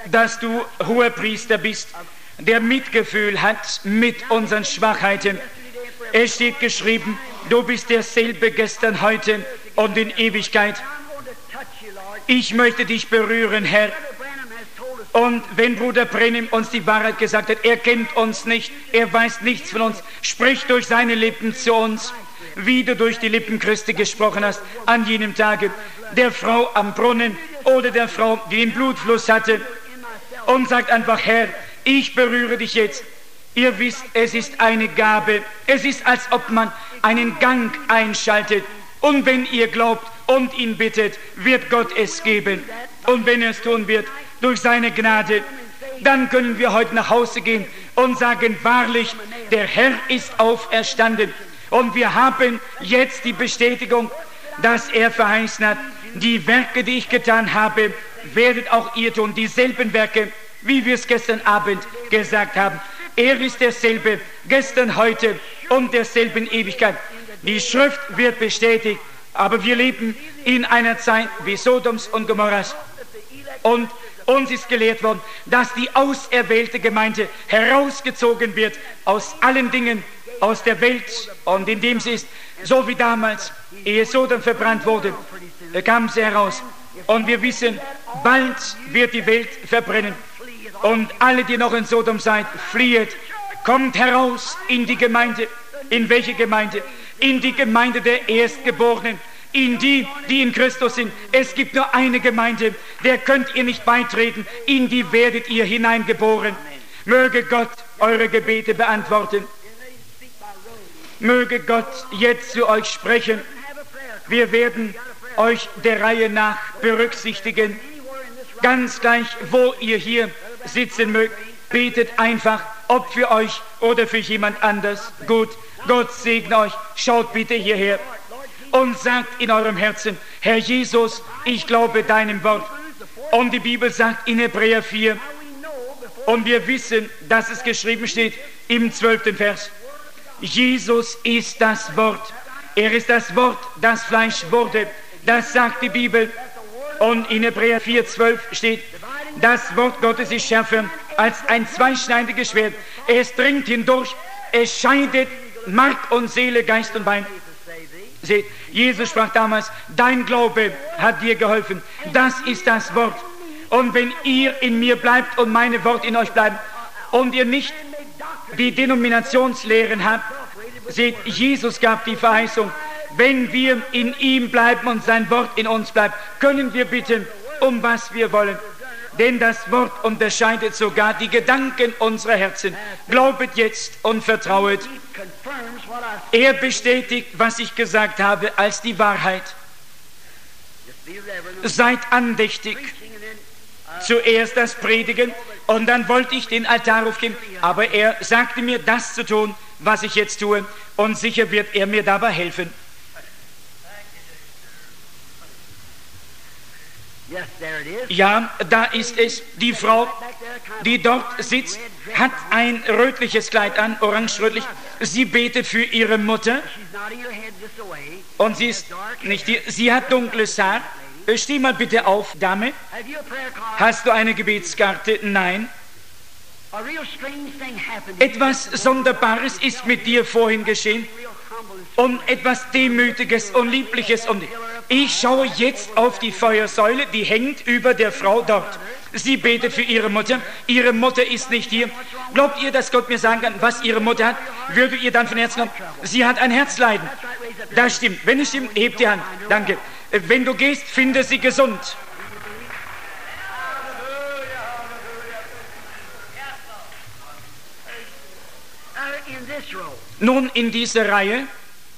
dass du Hoherpriester bist, der Mitgefühl hat mit unseren Schwachheiten. Es steht geschrieben, du bist derselbe gestern, heute und in Ewigkeit. Ich möchte dich berühren, Herr. Und wenn Bruder Brennim uns die Wahrheit gesagt hat, er kennt uns nicht, er weiß nichts von uns, sprich durch seine Lippen zu uns, wie du durch die Lippen Christi gesprochen hast, an jenem Tage, der Frau am Brunnen oder der Frau, die den Blutfluss hatte, und sagt einfach, Herr, ich berühre dich jetzt. Ihr wisst, es ist eine Gabe, es ist, als ob man einen Gang einschaltet, und wenn ihr glaubt und ihn bittet, wird Gott es geben, und wenn er es tun wird, durch seine Gnade, dann können wir heute nach Hause gehen und sagen, wahrlich, der Herr ist auferstanden. Und wir haben jetzt die Bestätigung, dass er verheißen hat, die Werke, die ich getan habe, werdet auch ihr tun, dieselben Werke, wie wir es gestern Abend gesagt haben. Er ist derselbe, gestern, heute und derselben Ewigkeit. Die Schrift wird bestätigt, aber wir leben in einer Zeit wie Sodoms und Gomorras. Und uns ist gelehrt worden, dass die auserwählte Gemeinde herausgezogen wird aus allen Dingen, aus der Welt, und indem sie ist, so wie damals, ehe Sodom verbrannt wurde, kam sie heraus. Und wir wissen, bald wird die Welt verbrennen. Und alle, die noch in Sodom seid, flieht, kommt heraus in die Gemeinde. In welche Gemeinde? In die Gemeinde der Erstgeborenen. In die, die in Christus sind. Es gibt nur eine Gemeinde, der könnt ihr nicht beitreten, in die werdet ihr hineingeboren. Möge Gott eure Gebete beantworten. Möge Gott jetzt zu euch sprechen. Wir werden euch der Reihe nach berücksichtigen. Ganz gleich, wo ihr hier sitzen mögt, betet einfach, ob für euch oder für jemand anders. Gut, Gott segne euch. Schaut bitte hierher und sagt in eurem Herzen, Herr Jesus, ich glaube deinem Wort. Und die Bibel sagt in Hebräer vier, und wir wissen, dass es geschrieben steht im zwölften Vers, Jesus ist das Wort. Er ist das Wort, das Fleisch wurde. Das sagt die Bibel. Und in Hebräer vier, zwölf steht, das Wort Gottes ist schärfer als ein zweischneidiges Schwert. Es dringt hindurch, es scheidet Mark und Seele, Geist und Bein. Seht, Jesus sprach damals, dein Glaube hat dir geholfen. Das ist das Wort. Und wenn ihr in mir bleibt und meine Worte in euch bleiben und ihr nicht die Denominationslehren habt, seht, Jesus gab die Verheißung, wenn wir in ihm bleiben und sein Wort in uns bleibt, können wir bitten, um was wir wollen. Denn das Wort unterscheidet sogar die Gedanken unserer Herzen. Glaubet jetzt und vertrauet. Er bestätigt, was ich gesagt habe, als die Wahrheit. Seid andächtig. Zuerst das Predigen und dann wollte ich den Altar aufgeben. Aber er sagte mir, das zu tun, was ich jetzt tue. Und sicher wird er mir dabei helfen. Ja, da ist es. Die Frau, die dort sitzt, hat ein rötliches Kleid an, orange-rötlich. Sie betet für ihre Mutter. Und sie ist nicht hier. Sie hat dunkles Haar. Steh mal bitte auf, Dame. Hast du eine Gebetskarte? Nein. Etwas Sonderbares ist mit dir vorhin geschehen. Und etwas Demütiges und Liebliches. Und ich schaue jetzt auf die Feuersäule, die hängt über der Frau dort. Sie betet für ihre Mutter. Ihre Mutter ist nicht hier. Glaubt ihr, dass Gott mir sagen kann, was ihre Mutter hat? Würdet ihr dann von Herzen glauben? Sie hat ein Herzleiden. Das stimmt. Wenn es stimmt, hebt die Hand. Danke. Wenn du gehst, finde sie gesund. Nun, in dieser Reihe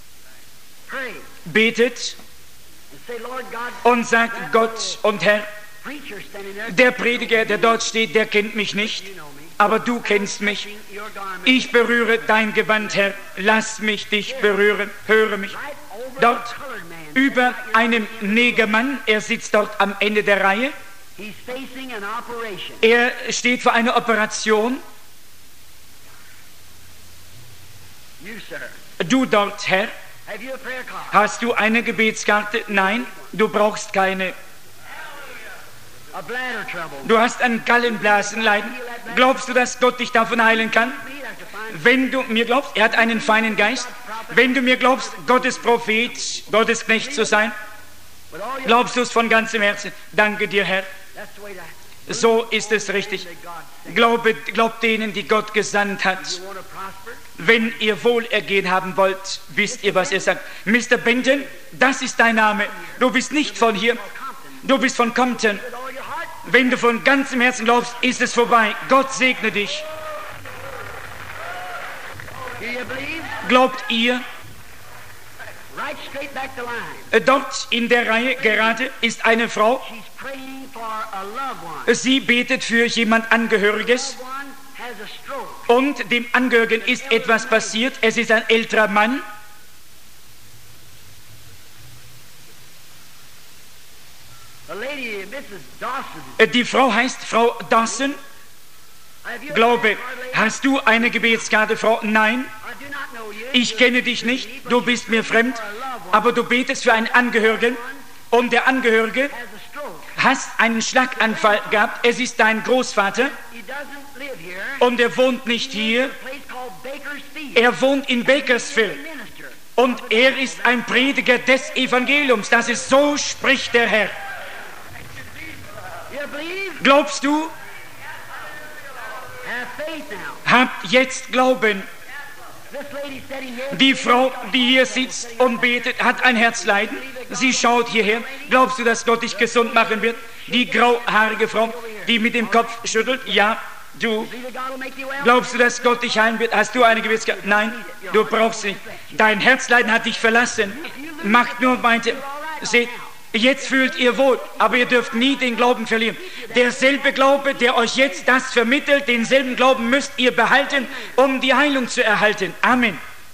betet und sagt, Gott und Herr, der Prediger, der dort steht, der kennt mich nicht, aber du kennst mich. Ich berühre dein Gewand, Herr, lass mich dich berühren, höre mich. Dort über einem Negermann, er sitzt dort am Ende der Reihe, er steht vor einer Operation. Du dort, Herr, hast du eine Gebetskarte? Nein, du brauchst keine. Du hast ein Gallenblasenleiden. Glaubst du, dass Gott dich davon heilen kann? Wenn du mir glaubst, er hat einen feinen Geist. Wenn du mir glaubst, Gottes Prophet, Gottes Knecht zu sein, glaubst du es von ganzem Herzen. Danke dir, Herr. So ist es richtig. Glaube, glaubt denen, die Gott gesandt hat. Wenn ihr Wohlergehen haben wollt, wisst ihr, was er sagt. Mister Benton, das ist dein Name. Du bist nicht von hier. Du bist von Compton. Wenn du von ganzem Herzen glaubst, ist es vorbei. Gott segne dich. Glaubt ihr? Dort in der Reihe gerade ist eine Frau. Sie betet für jemand Angehöriges. Und dem Angehörigen ist etwas passiert. Es ist ein älterer Mann. Die Frau heißt Frau Dawson. Glaube, hast du eine Gebetskarte, Frau? Nein. Ich kenne dich nicht, du bist mir fremd, aber du betest für einen Angehörigen und der Angehörige hat einen Schlaganfall gehabt. Es ist dein Großvater und er wohnt nicht hier, er wohnt in Bakersfield und er ist ein Prediger des Evangeliums. Das ist so, spricht der Herr. Glaubst du? Habt jetzt Glauben. Die Frau, die hier sitzt und betet, hat ein Herzleiden. Sie schaut hierher. Glaubst du, dass Gott dich gesund machen wird? Die grauhaarige Frau, die mit dem Kopf schüttelt. Ja, du. Glaubst du, dass Gott dich heilen wird? Hast du eine Gebetskarte? Nein, du brauchst nicht. Dein Herzleiden hat dich verlassen. Macht nur weiter. Seht, jetzt fühlt ihr wohl, aber ihr dürft nie den Glauben verlieren. Derselbe Glaube, der euch jetzt das vermittelt, denselben Glauben müsst ihr behalten, um die Heilung zu erhalten. Amen.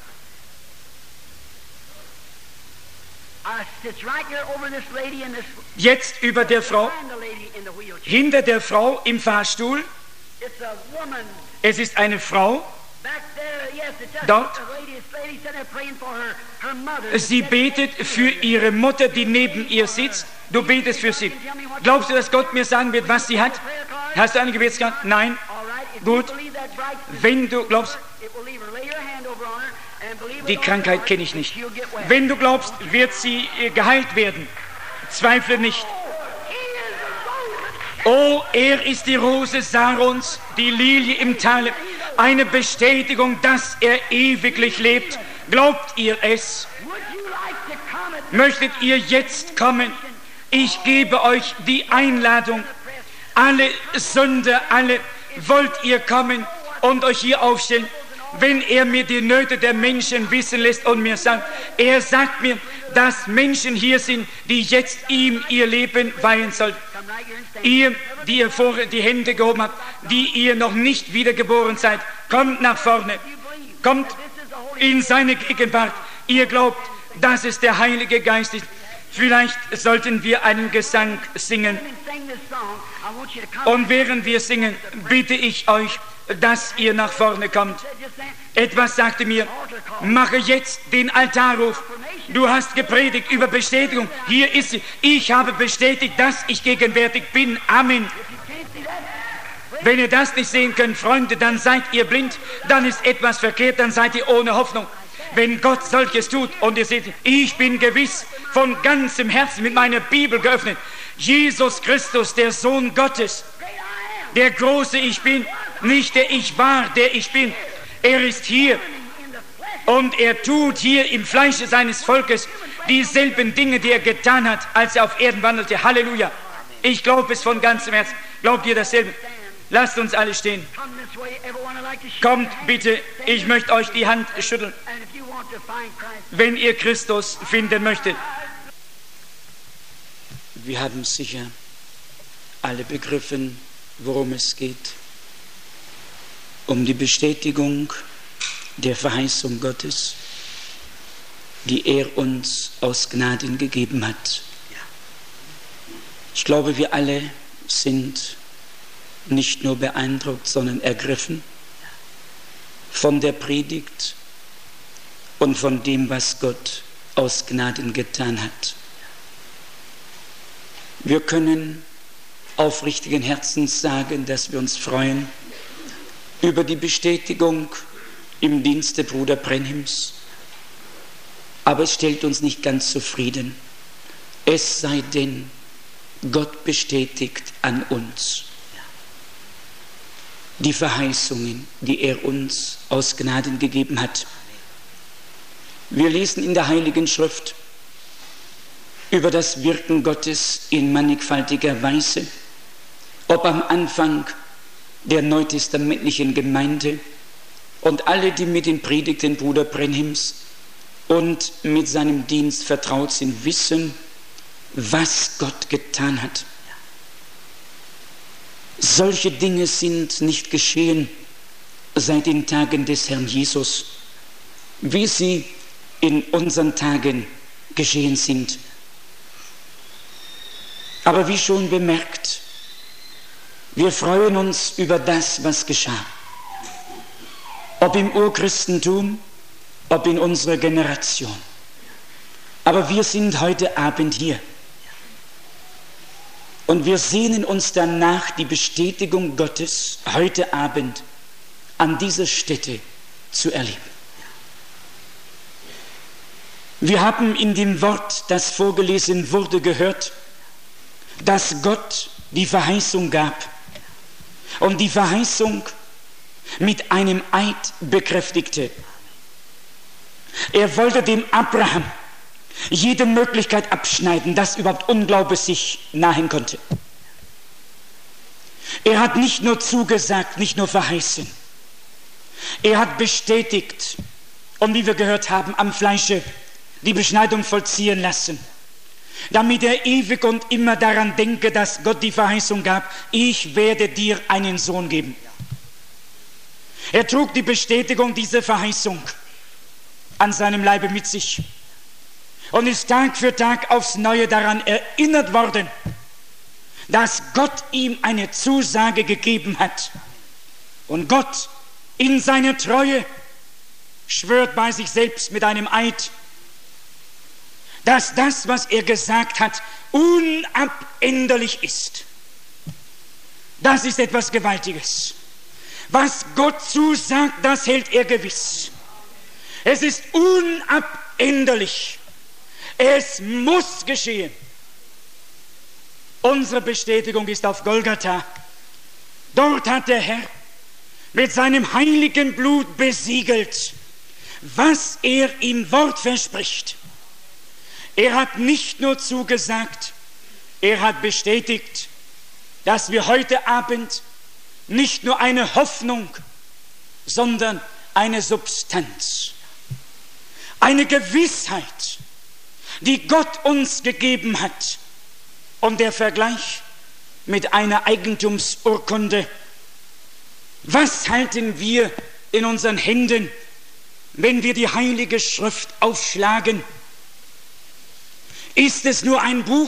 Jetzt über der Frau, hinter der Frau im Fahrstuhl. Es ist eine Frau. Dort. Sie betet für ihre Mutter, die neben ihr sitzt. Du betest für sie. Glaubst du, dass Gott mir sagen wird, was sie hat? Hast du eine Gebetskarte? Nein. Gut. Wenn du glaubst, die Krankheit kenne ich nicht. Wenn du glaubst, wird sie geheilt werden. Zweifle nicht. Oh, er ist die Rose Sarons, die Lilie im Tale. Eine Bestätigung, dass er ewiglich lebt. Glaubt ihr es? Möchtet ihr jetzt kommen? Ich gebe euch die Einladung. Alle Sünder, alle, wollt ihr kommen und euch hier aufstellen? Wenn er mir die Nöte der Menschen wissen lässt und mir sagt, er sagt mir, dass Menschen hier sind, die jetzt ihm ihr Leben weihen sollen. Ihr, die ihr vorher die Hände gehoben habt, die ihr noch nicht wiedergeboren seid, kommt nach vorne, kommt in seine Gegenwart. Ihr glaubt, dass es der Heilige Geist ist. Vielleicht sollten wir einen Gesang singen. Und während wir singen, bitte ich euch, dass ihr nach vorne kommt. Etwas sagte mir, mache jetzt den Altarruf. Du hast gepredigt über Bestätigung. Hier ist sie. Ich habe bestätigt, dass ich gegenwärtig bin. Amen. Wenn ihr das nicht sehen könnt, Freunde, dann seid ihr blind. Dann ist etwas verkehrt, dann seid ihr ohne Hoffnung. Wenn Gott solches tut und ihr seht, ich bin gewiss von ganzem Herzen mit meiner Bibel geöffnet. Jesus Christus, der Sohn Gottes, der große Ich Bin, nicht der Ich War, der Ich Bin. Er ist hier und er tut hier im Fleische seines Volkes dieselben Dinge, die er getan hat, als er auf Erden wandelte. Halleluja. Ich glaube es von ganzem Herzen. Glaubt ihr dasselbe? Lasst uns alle stehen. Kommt bitte, ich möchte euch die Hand schütteln, wenn ihr Christus finden möchtet. Wir haben sicher alle begriffen, worum es geht. Um die Bestätigung der Verheißung Gottes, die er uns aus Gnaden gegeben hat. Ich glaube, wir alle sind nicht nur beeindruckt, sondern ergriffen von der Predigt und von dem, was Gott aus Gnaden getan hat. Wir können aufrichtigen Herzens sagen, dass wir uns freuen über die Bestätigung im Dienste Bruder Brenhims. Aber es stellt uns nicht ganz zufrieden. Es sei denn, Gott bestätigt an uns die Verheißungen, die er uns aus Gnaden gegeben hat. Wir lesen in der Heiligen Schrift über das Wirken Gottes in mannigfaltiger Weise, ob am Anfang der neutestamentlichen Gemeinde, und alle, die mit den Predigten Bruder Brenhims und mit seinem Dienst vertraut sind, wissen, was Gott getan hat. Solche Dinge sind nicht geschehen seit den Tagen des Herrn Jesus, wie sie in unseren Tagen geschehen sind. Aber wie schon bemerkt, wir freuen uns über das, was geschah. Ob im Urchristentum, ob in unserer Generation. Aber wir sind heute Abend hier. Und wir sehnen uns danach, die Bestätigung Gottes heute Abend an dieser Stätte zu erleben. Wir haben in dem Wort, das vorgelesen wurde, gehört, dass Gott die Verheißung gab und die Verheißung mit einem Eid bekräftigte. Er wollte dem Abraham jede Möglichkeit abschneiden, dass überhaupt Unglaube sich nahen konnte. Er hat nicht nur zugesagt, nicht nur verheißen. Er hat bestätigt und, wie wir gehört haben, am Fleische die Beschneidung vollziehen lassen, damit er ewig und immer daran denke, dass Gott die Verheißung gab, ich werde dir einen Sohn geben. Er trug die Bestätigung dieser Verheißung an seinem Leibe mit sich und ist Tag für Tag aufs Neue daran erinnert worden, dass Gott ihm eine Zusage gegeben hat. Und Gott in seiner Treue schwört bei sich selbst mit einem Eid, dass das, was er gesagt hat, unabänderlich ist. Das ist etwas Gewaltiges. Was Gott zusagt, das hält er gewiss. Es ist unabänderlich. Es muss geschehen. Unsere Bestätigung ist auf Golgatha. Dort hat der Herr mit seinem heiligen Blut besiegelt, was er im Wort verspricht. Er hat nicht nur zugesagt, er hat bestätigt, dass wir heute Abend nicht nur eine Hoffnung, sondern eine Substanz, eine Gewissheit, die Gott uns gegeben hat. Und der Vergleich mit einer Eigentumsurkunde. Was halten wir in unseren Händen, wenn wir die Heilige Schrift aufschlagen? Ist es nur ein Buch,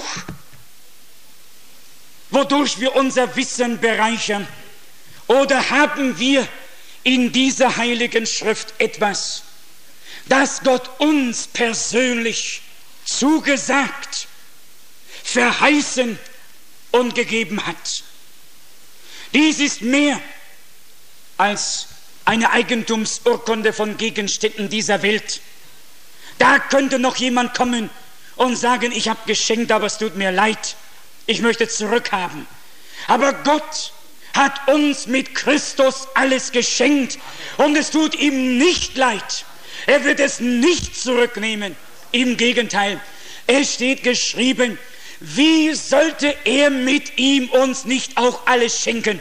wodurch wir unser Wissen bereichern? Oder haben wir in dieser Heiligen Schrift etwas, das Gott uns persönlich zugesagt, verheißen und gegeben hat? Dies ist mehr als eine Eigentumsurkunde von Gegenständen dieser Welt. Da könnte noch jemand kommen und sagen, ich habe geschenkt, aber es tut mir leid, ich möchte zurückhaben. Aber Gott hat uns mit Christus alles geschenkt und es tut ihm nicht leid. Er wird es nicht zurücknehmen. Im Gegenteil, es steht geschrieben, wie sollte er mit ihm uns nicht auch alles schenken?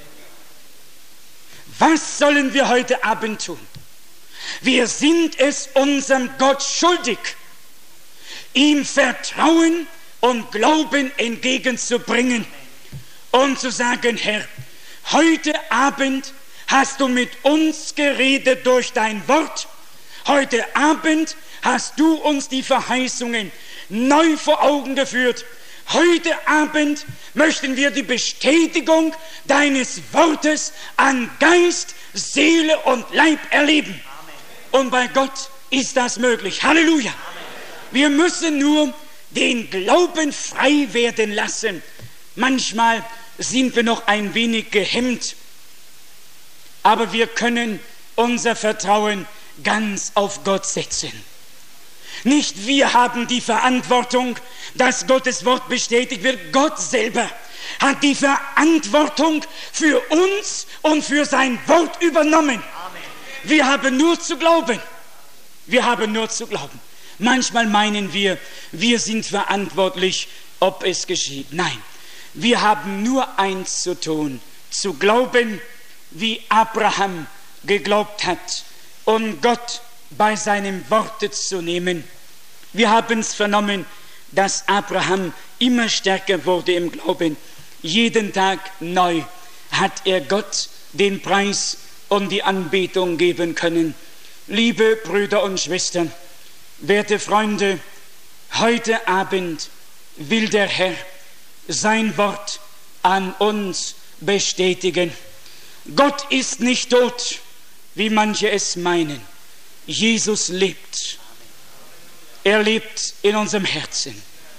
Was sollen wir heute Abend tun? Wir sind es unserem Gott schuldig, ihm Vertrauen und Glauben entgegenzubringen und zu sagen, Herr, heute Abend hast du mit uns geredet durch dein Wort. Heute Abend hast du uns die Verheißungen neu vor Augen geführt. Heute Abend möchten wir die Bestätigung deines Wortes an Geist, Seele und Leib erleben. Amen. Und bei Gott ist das möglich. Halleluja. Amen. Wir müssen nur den Glauben frei werden lassen, Manchmal sind wir noch ein wenig gehemmt, aber wir können unser Vertrauen ganz auf Gott setzen. Nicht wir haben die Verantwortung, dass Gottes Wort bestätigt wird. Gott selber hat die Verantwortung für uns und für sein Wort übernommen. Amen. Wir haben nur zu glauben. Wir haben nur zu glauben. Manchmal meinen wir, wir sind verantwortlich, ob es geschieht. Nein, wir haben nur eins zu tun, zu glauben, wie Abraham geglaubt hat und Gott bei seinem Worte zu nehmen. Wir haben es vernommen, dass Abraham immer stärker wurde im Glauben. Jeden Tag neu hat er Gott den Preis und die Anbetung geben können. Liebe Brüder und Schwestern, werte Freunde, heute Abend will der Herr sein Wort an uns bestätigen. Gott ist nicht tot, wie manche es meinen. Jesus lebt. Er lebt in unserem Herzen.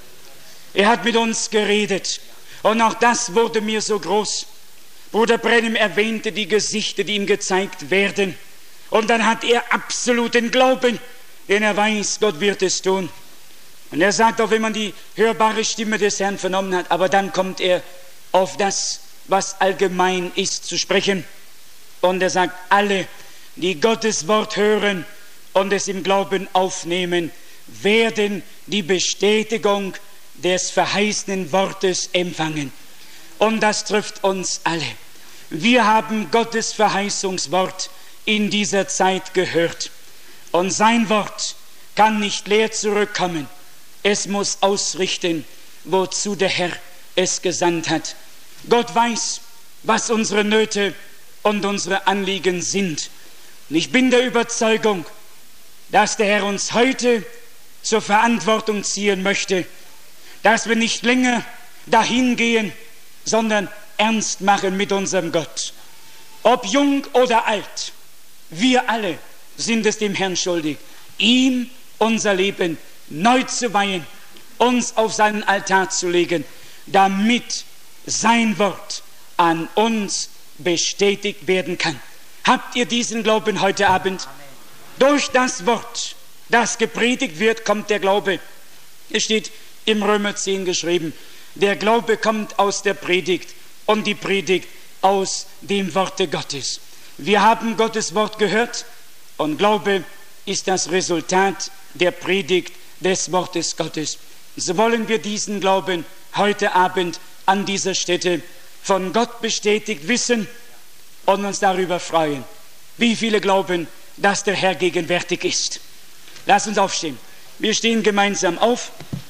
Er hat mit uns geredet. Und auch das wurde mir so groß. Bruder Branham erwähnte die Gesichter, die ihm gezeigt werden. Und dann hat er absoluten Glauben, denn er weiß, Gott wird es tun. Und er sagt auch, wenn man die hörbare Stimme des Herrn vernommen hat, aber dann kommt er auf das, was allgemein ist, zu sprechen. Und er sagt, alle, die Gottes Wort hören und es im Glauben aufnehmen, werden die Bestätigung des verheißenen Wortes empfangen. Und das trifft uns alle. Wir haben Gottes Verheißungswort in dieser Zeit gehört. Und sein Wort kann nicht leer zurückkommen. Es muss ausrichten, wozu der Herr es gesandt hat. Gott weiß, was unsere Nöte und unsere Anliegen sind. Und ich bin der Überzeugung, dass der Herr uns heute zur Verantwortung ziehen möchte, dass wir nicht länger dahin gehen, sondern ernst machen mit unserem Gott. Ob jung oder alt, wir alle sind es dem Herrn schuldig, ihm unser Leben neu zu weihen, uns auf seinen Altar zu legen, damit sein Wort an uns bestätigt werden kann. Habt ihr diesen Glauben heute Abend? Amen. Durch das Wort, das gepredigt wird, kommt der Glaube. Es steht im Römer zehn geschrieben, der Glaube kommt aus der Predigt und die Predigt aus dem Worte Gottes. Wir haben Gottes Wort gehört und Glaube ist das Resultat der Predigt des Wortes Gottes. So wollen wir diesen Glauben heute Abend an dieser Stätte von Gott bestätigt wissen und uns darüber freuen. Wie viele glauben, dass der Herr gegenwärtig ist? Lass uns aufstehen. Wir stehen gemeinsam auf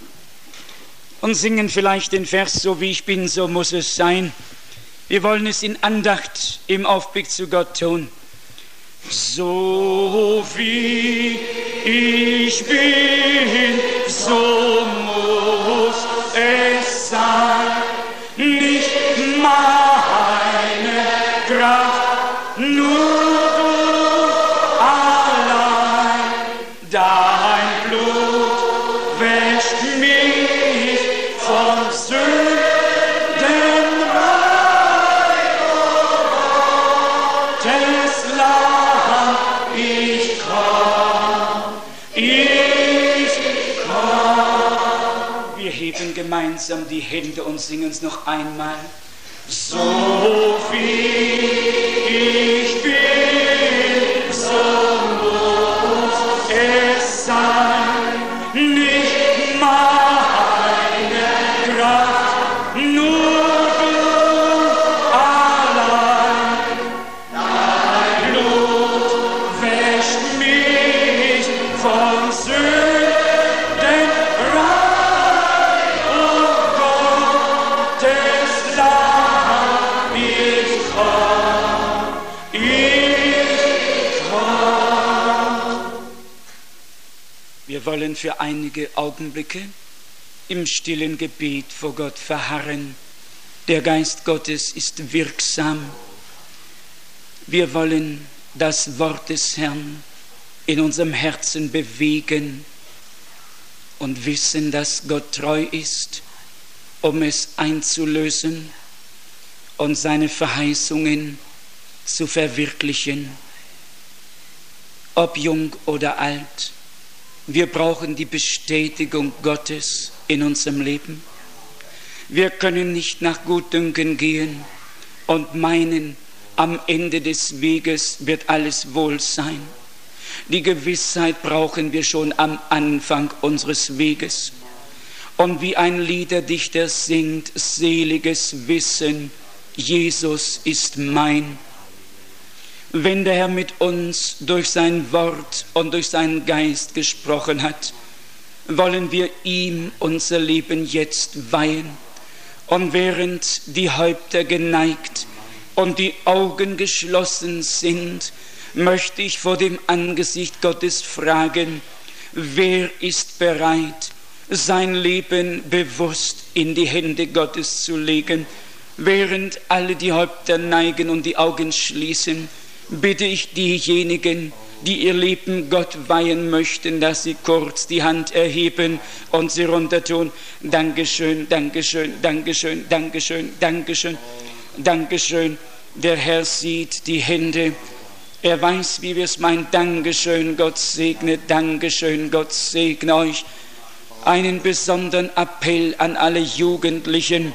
und singen vielleicht den Vers, so wie ich bin, so muss es sein. Wir wollen es in Andacht im Aufblick zu Gott tun. So wie ich bin, so muss es sein. Nicht meine Kraft, nur du allein. Dein Blut wäscht mich von Sünden rein. Gottes Lamm, ich komm, ich komm. Wir heben gemeinsam die Hände und singen es noch einmal. So wie ich bin, so muss es sein. Nicht meine Kraft, nur du allein. Dein Blut wäscht mich von Sünden rein. Oh Gottes Lamm, ich komm, ich komm. Wir wollen für einige Augenblicke im stillen Gebet vor Gott verharren. Der Geist Gottes ist wirksam. Wir wollen das Wort des Herrn in unserem Herzen bewegen und wissen, dass Gott treu ist um es einzulösen und seine Verheißungen zu verwirklichen. Ob jung oder alt, wir brauchen die Bestätigung Gottes in unserem Leben. Wir können nicht nach Gutdünken gehen und meinen, am Ende des Weges wird alles wohl sein. Die Gewissheit brauchen wir schon am Anfang unseres Weges. Und wie ein Liederdichter singt, seliges Wissen, Jesus ist mein. Wenn der Herr mit uns durch sein Wort und durch seinen Geist gesprochen hat, wollen wir ihm unser Leben jetzt weihen. Und während die Häupter geneigt und die Augen geschlossen sind, möchte ich vor dem Angesicht Gottes fragen, wer ist bereit, sein Leben bewusst in die Hände Gottes zu legen? Während alle die Häupter neigen und die Augen schließen, bitte ich diejenigen, die ihr Leben Gott weihen möchten, dass sie kurz die Hand erheben und sie runtertun. Dankeschön, Dankeschön, Dankeschön, Dankeschön, Dankeschön, Dankeschön. Der Herr sieht die Hände. Er weiß, wie wir es meinen. Dankeschön, Gott segne, Dankeschön, Gott segne euch. Einen besonderen Appell an alle Jugendlichen.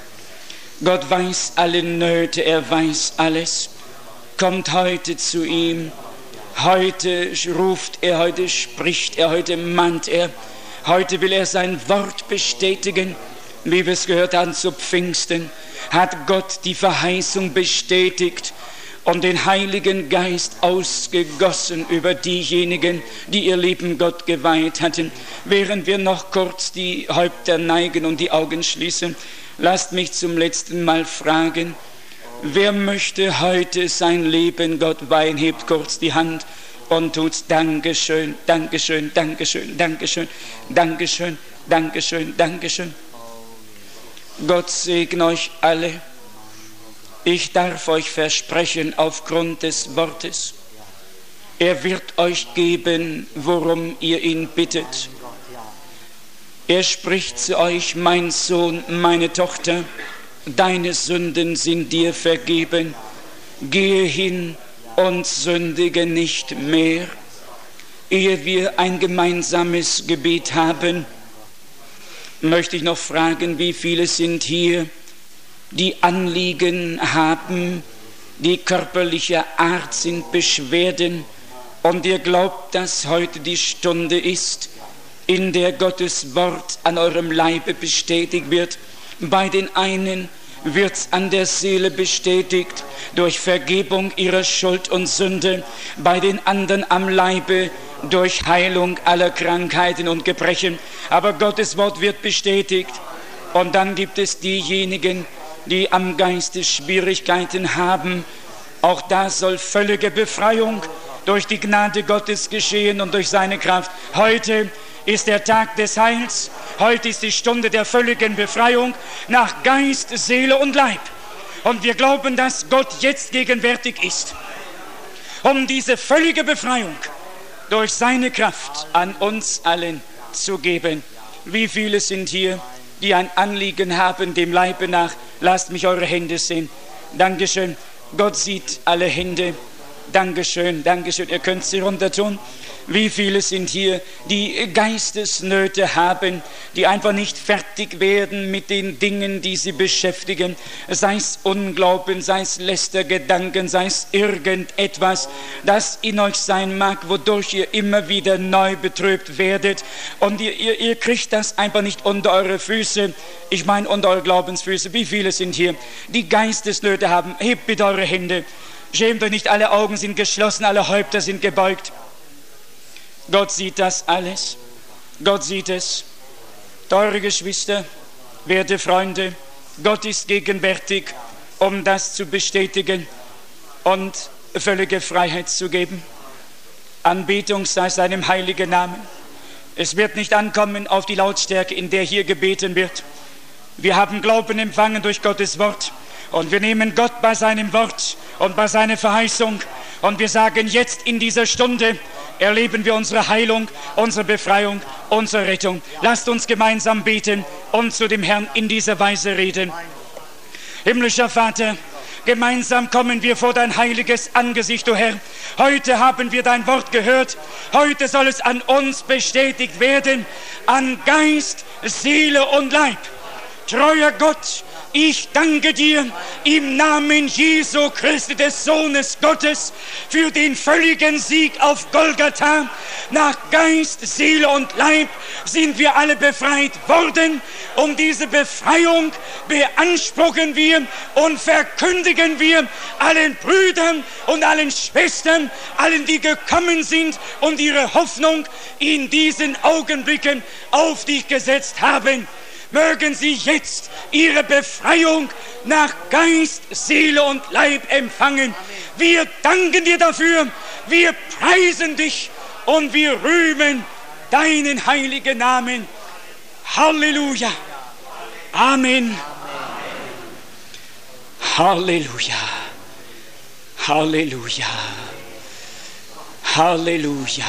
Gott weiß alle Nöte, er weiß alles. Kommt heute zu ihm. Heute ruft er, heute spricht er, heute mahnt er. Heute will er sein Wort bestätigen. Wie wir es gehört haben zu Pfingsten, hat Gott die Verheißung bestätigt und den Heiligen Geist ausgegossen über diejenigen, die ihr Leben Gott geweiht hatten. Während wir noch kurz die Häupter neigen und die Augen schließen, lasst mich zum letzten Mal fragen, wer möchte heute sein Leben Gott weihen? Hebt kurz die Hand und tut's. Dankeschön, Dankeschön, Dankeschön, Dankeschön, Dankeschön, Dankeschön, Dankeschön. Gott segne euch alle. Ich darf euch versprechen aufgrund des Wortes, er wird euch geben, worum ihr ihn bittet. Er spricht zu euch, mein Sohn, meine Tochter, deine Sünden sind dir vergeben. Gehe hin und sündige nicht mehr. Ehe wir ein gemeinsames Gebet haben, möchte ich noch fragen, wie viele sind hier, die Anliegen haben, die körperlicher Art sind, Beschwerden, und ihr glaubt, dass heute die Stunde ist, in der Gottes Wort an eurem Leibe bestätigt wird. Bei den einen wird es an der Seele bestätigt durch Vergebung ihrer Schuld und Sünde, bei den anderen am Leibe durch Heilung aller Krankheiten und Gebrechen. Aber Gottes Wort wird bestätigt. Und dann gibt es diejenigen, die am Geiste Schwierigkeiten haben. Auch da soll völlige Befreiung durch die Gnade Gottes geschehen und durch seine Kraft. Heute ist der Tag des Heils. Heute ist die Stunde der völligen Befreiung nach Geist, Seele und Leib. Und wir glauben, dass Gott jetzt gegenwärtig ist, um diese völlige Befreiung durch seine Kraft an uns allen zu geben. Wie viele sind hier, die ein Anliegen haben, dem Leibe nach? Lasst mich eure Hände sehen. Dankeschön. Gott sieht alle Hände. Dankeschön, Dankeschön. Ihr könnt sie runter tun. Wie viele sind hier, die Geistesnöte haben, die einfach nicht fertig werden mit den Dingen, die sie beschäftigen, sei es Unglauben, sei es Lästergedanken, sei es irgendetwas, das in euch sein mag, wodurch ihr immer wieder neu betrübt werdet, und ihr, ihr, ihr kriegt das einfach nicht unter eure Füße, ich meine unter eure Glaubensfüße. Wie viele sind hier, die Geistesnöte haben? Hebt bitte eure Hände. Schämt euch nicht, alle Augen sind geschlossen, alle Häupter sind gebeugt. Gott sieht das alles. Gott sieht es. Teure Geschwister, werte Freunde, Gott ist gegenwärtig, um das zu bestätigen und völlige Freiheit zu geben. Anbetung sei seinem heiligen Namen. Es wird nicht ankommen auf die Lautstärke, in der hier gebeten wird. Wir haben Glauben empfangen durch Gottes Wort. Und wir nehmen Gott bei seinem Wort und bei seiner Verheißung. Und wir sagen jetzt in dieser Stunde, erleben wir unsere Heilung, unsere Befreiung, unsere Rettung. Lasst uns gemeinsam beten und zu dem Herrn in dieser Weise reden. Himmlischer Vater, gemeinsam kommen wir vor dein heiliges Angesicht, o Herr. Heute haben wir dein Wort gehört. Heute soll es an uns bestätigt werden, an Geist, Seele und Leib. Treuer Gott, ich danke dir im Namen Jesu Christi, des Sohnes Gottes, für den völligen Sieg auf Golgatha. Nach Geist, Seele und Leib sind wir alle befreit worden. Um diese Befreiung beanspruchen wir und verkündigen wir allen Brüdern und allen Schwestern, allen, die gekommen sind und ihre Hoffnung in diesen Augenblicken auf dich gesetzt haben. Mögen sie jetzt ihre Befreiung nach Geist, Seele und Leib empfangen. Wir danken dir dafür, wir preisen dich und wir rühmen deinen heiligen Namen. Halleluja. Amen. Halleluja. Halleluja. Halleluja.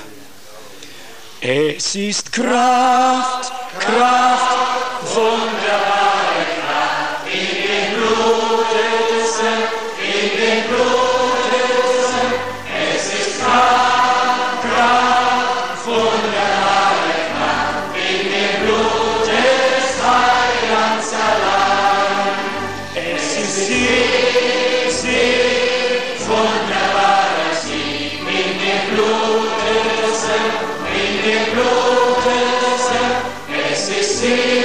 Es ist Kraft, Kraft, wunderbare Kraft in den Blut des Herrn, in den Blut des Herrn. Es ist Kraft, Kraft, wunderbare Kraft in dem Blut des Heilands allein. Es ist Sieg, Sieg, wunderbarer Sieg in dem Blut des Herrn, in dem Blut des Herrn. Es ist Sieg.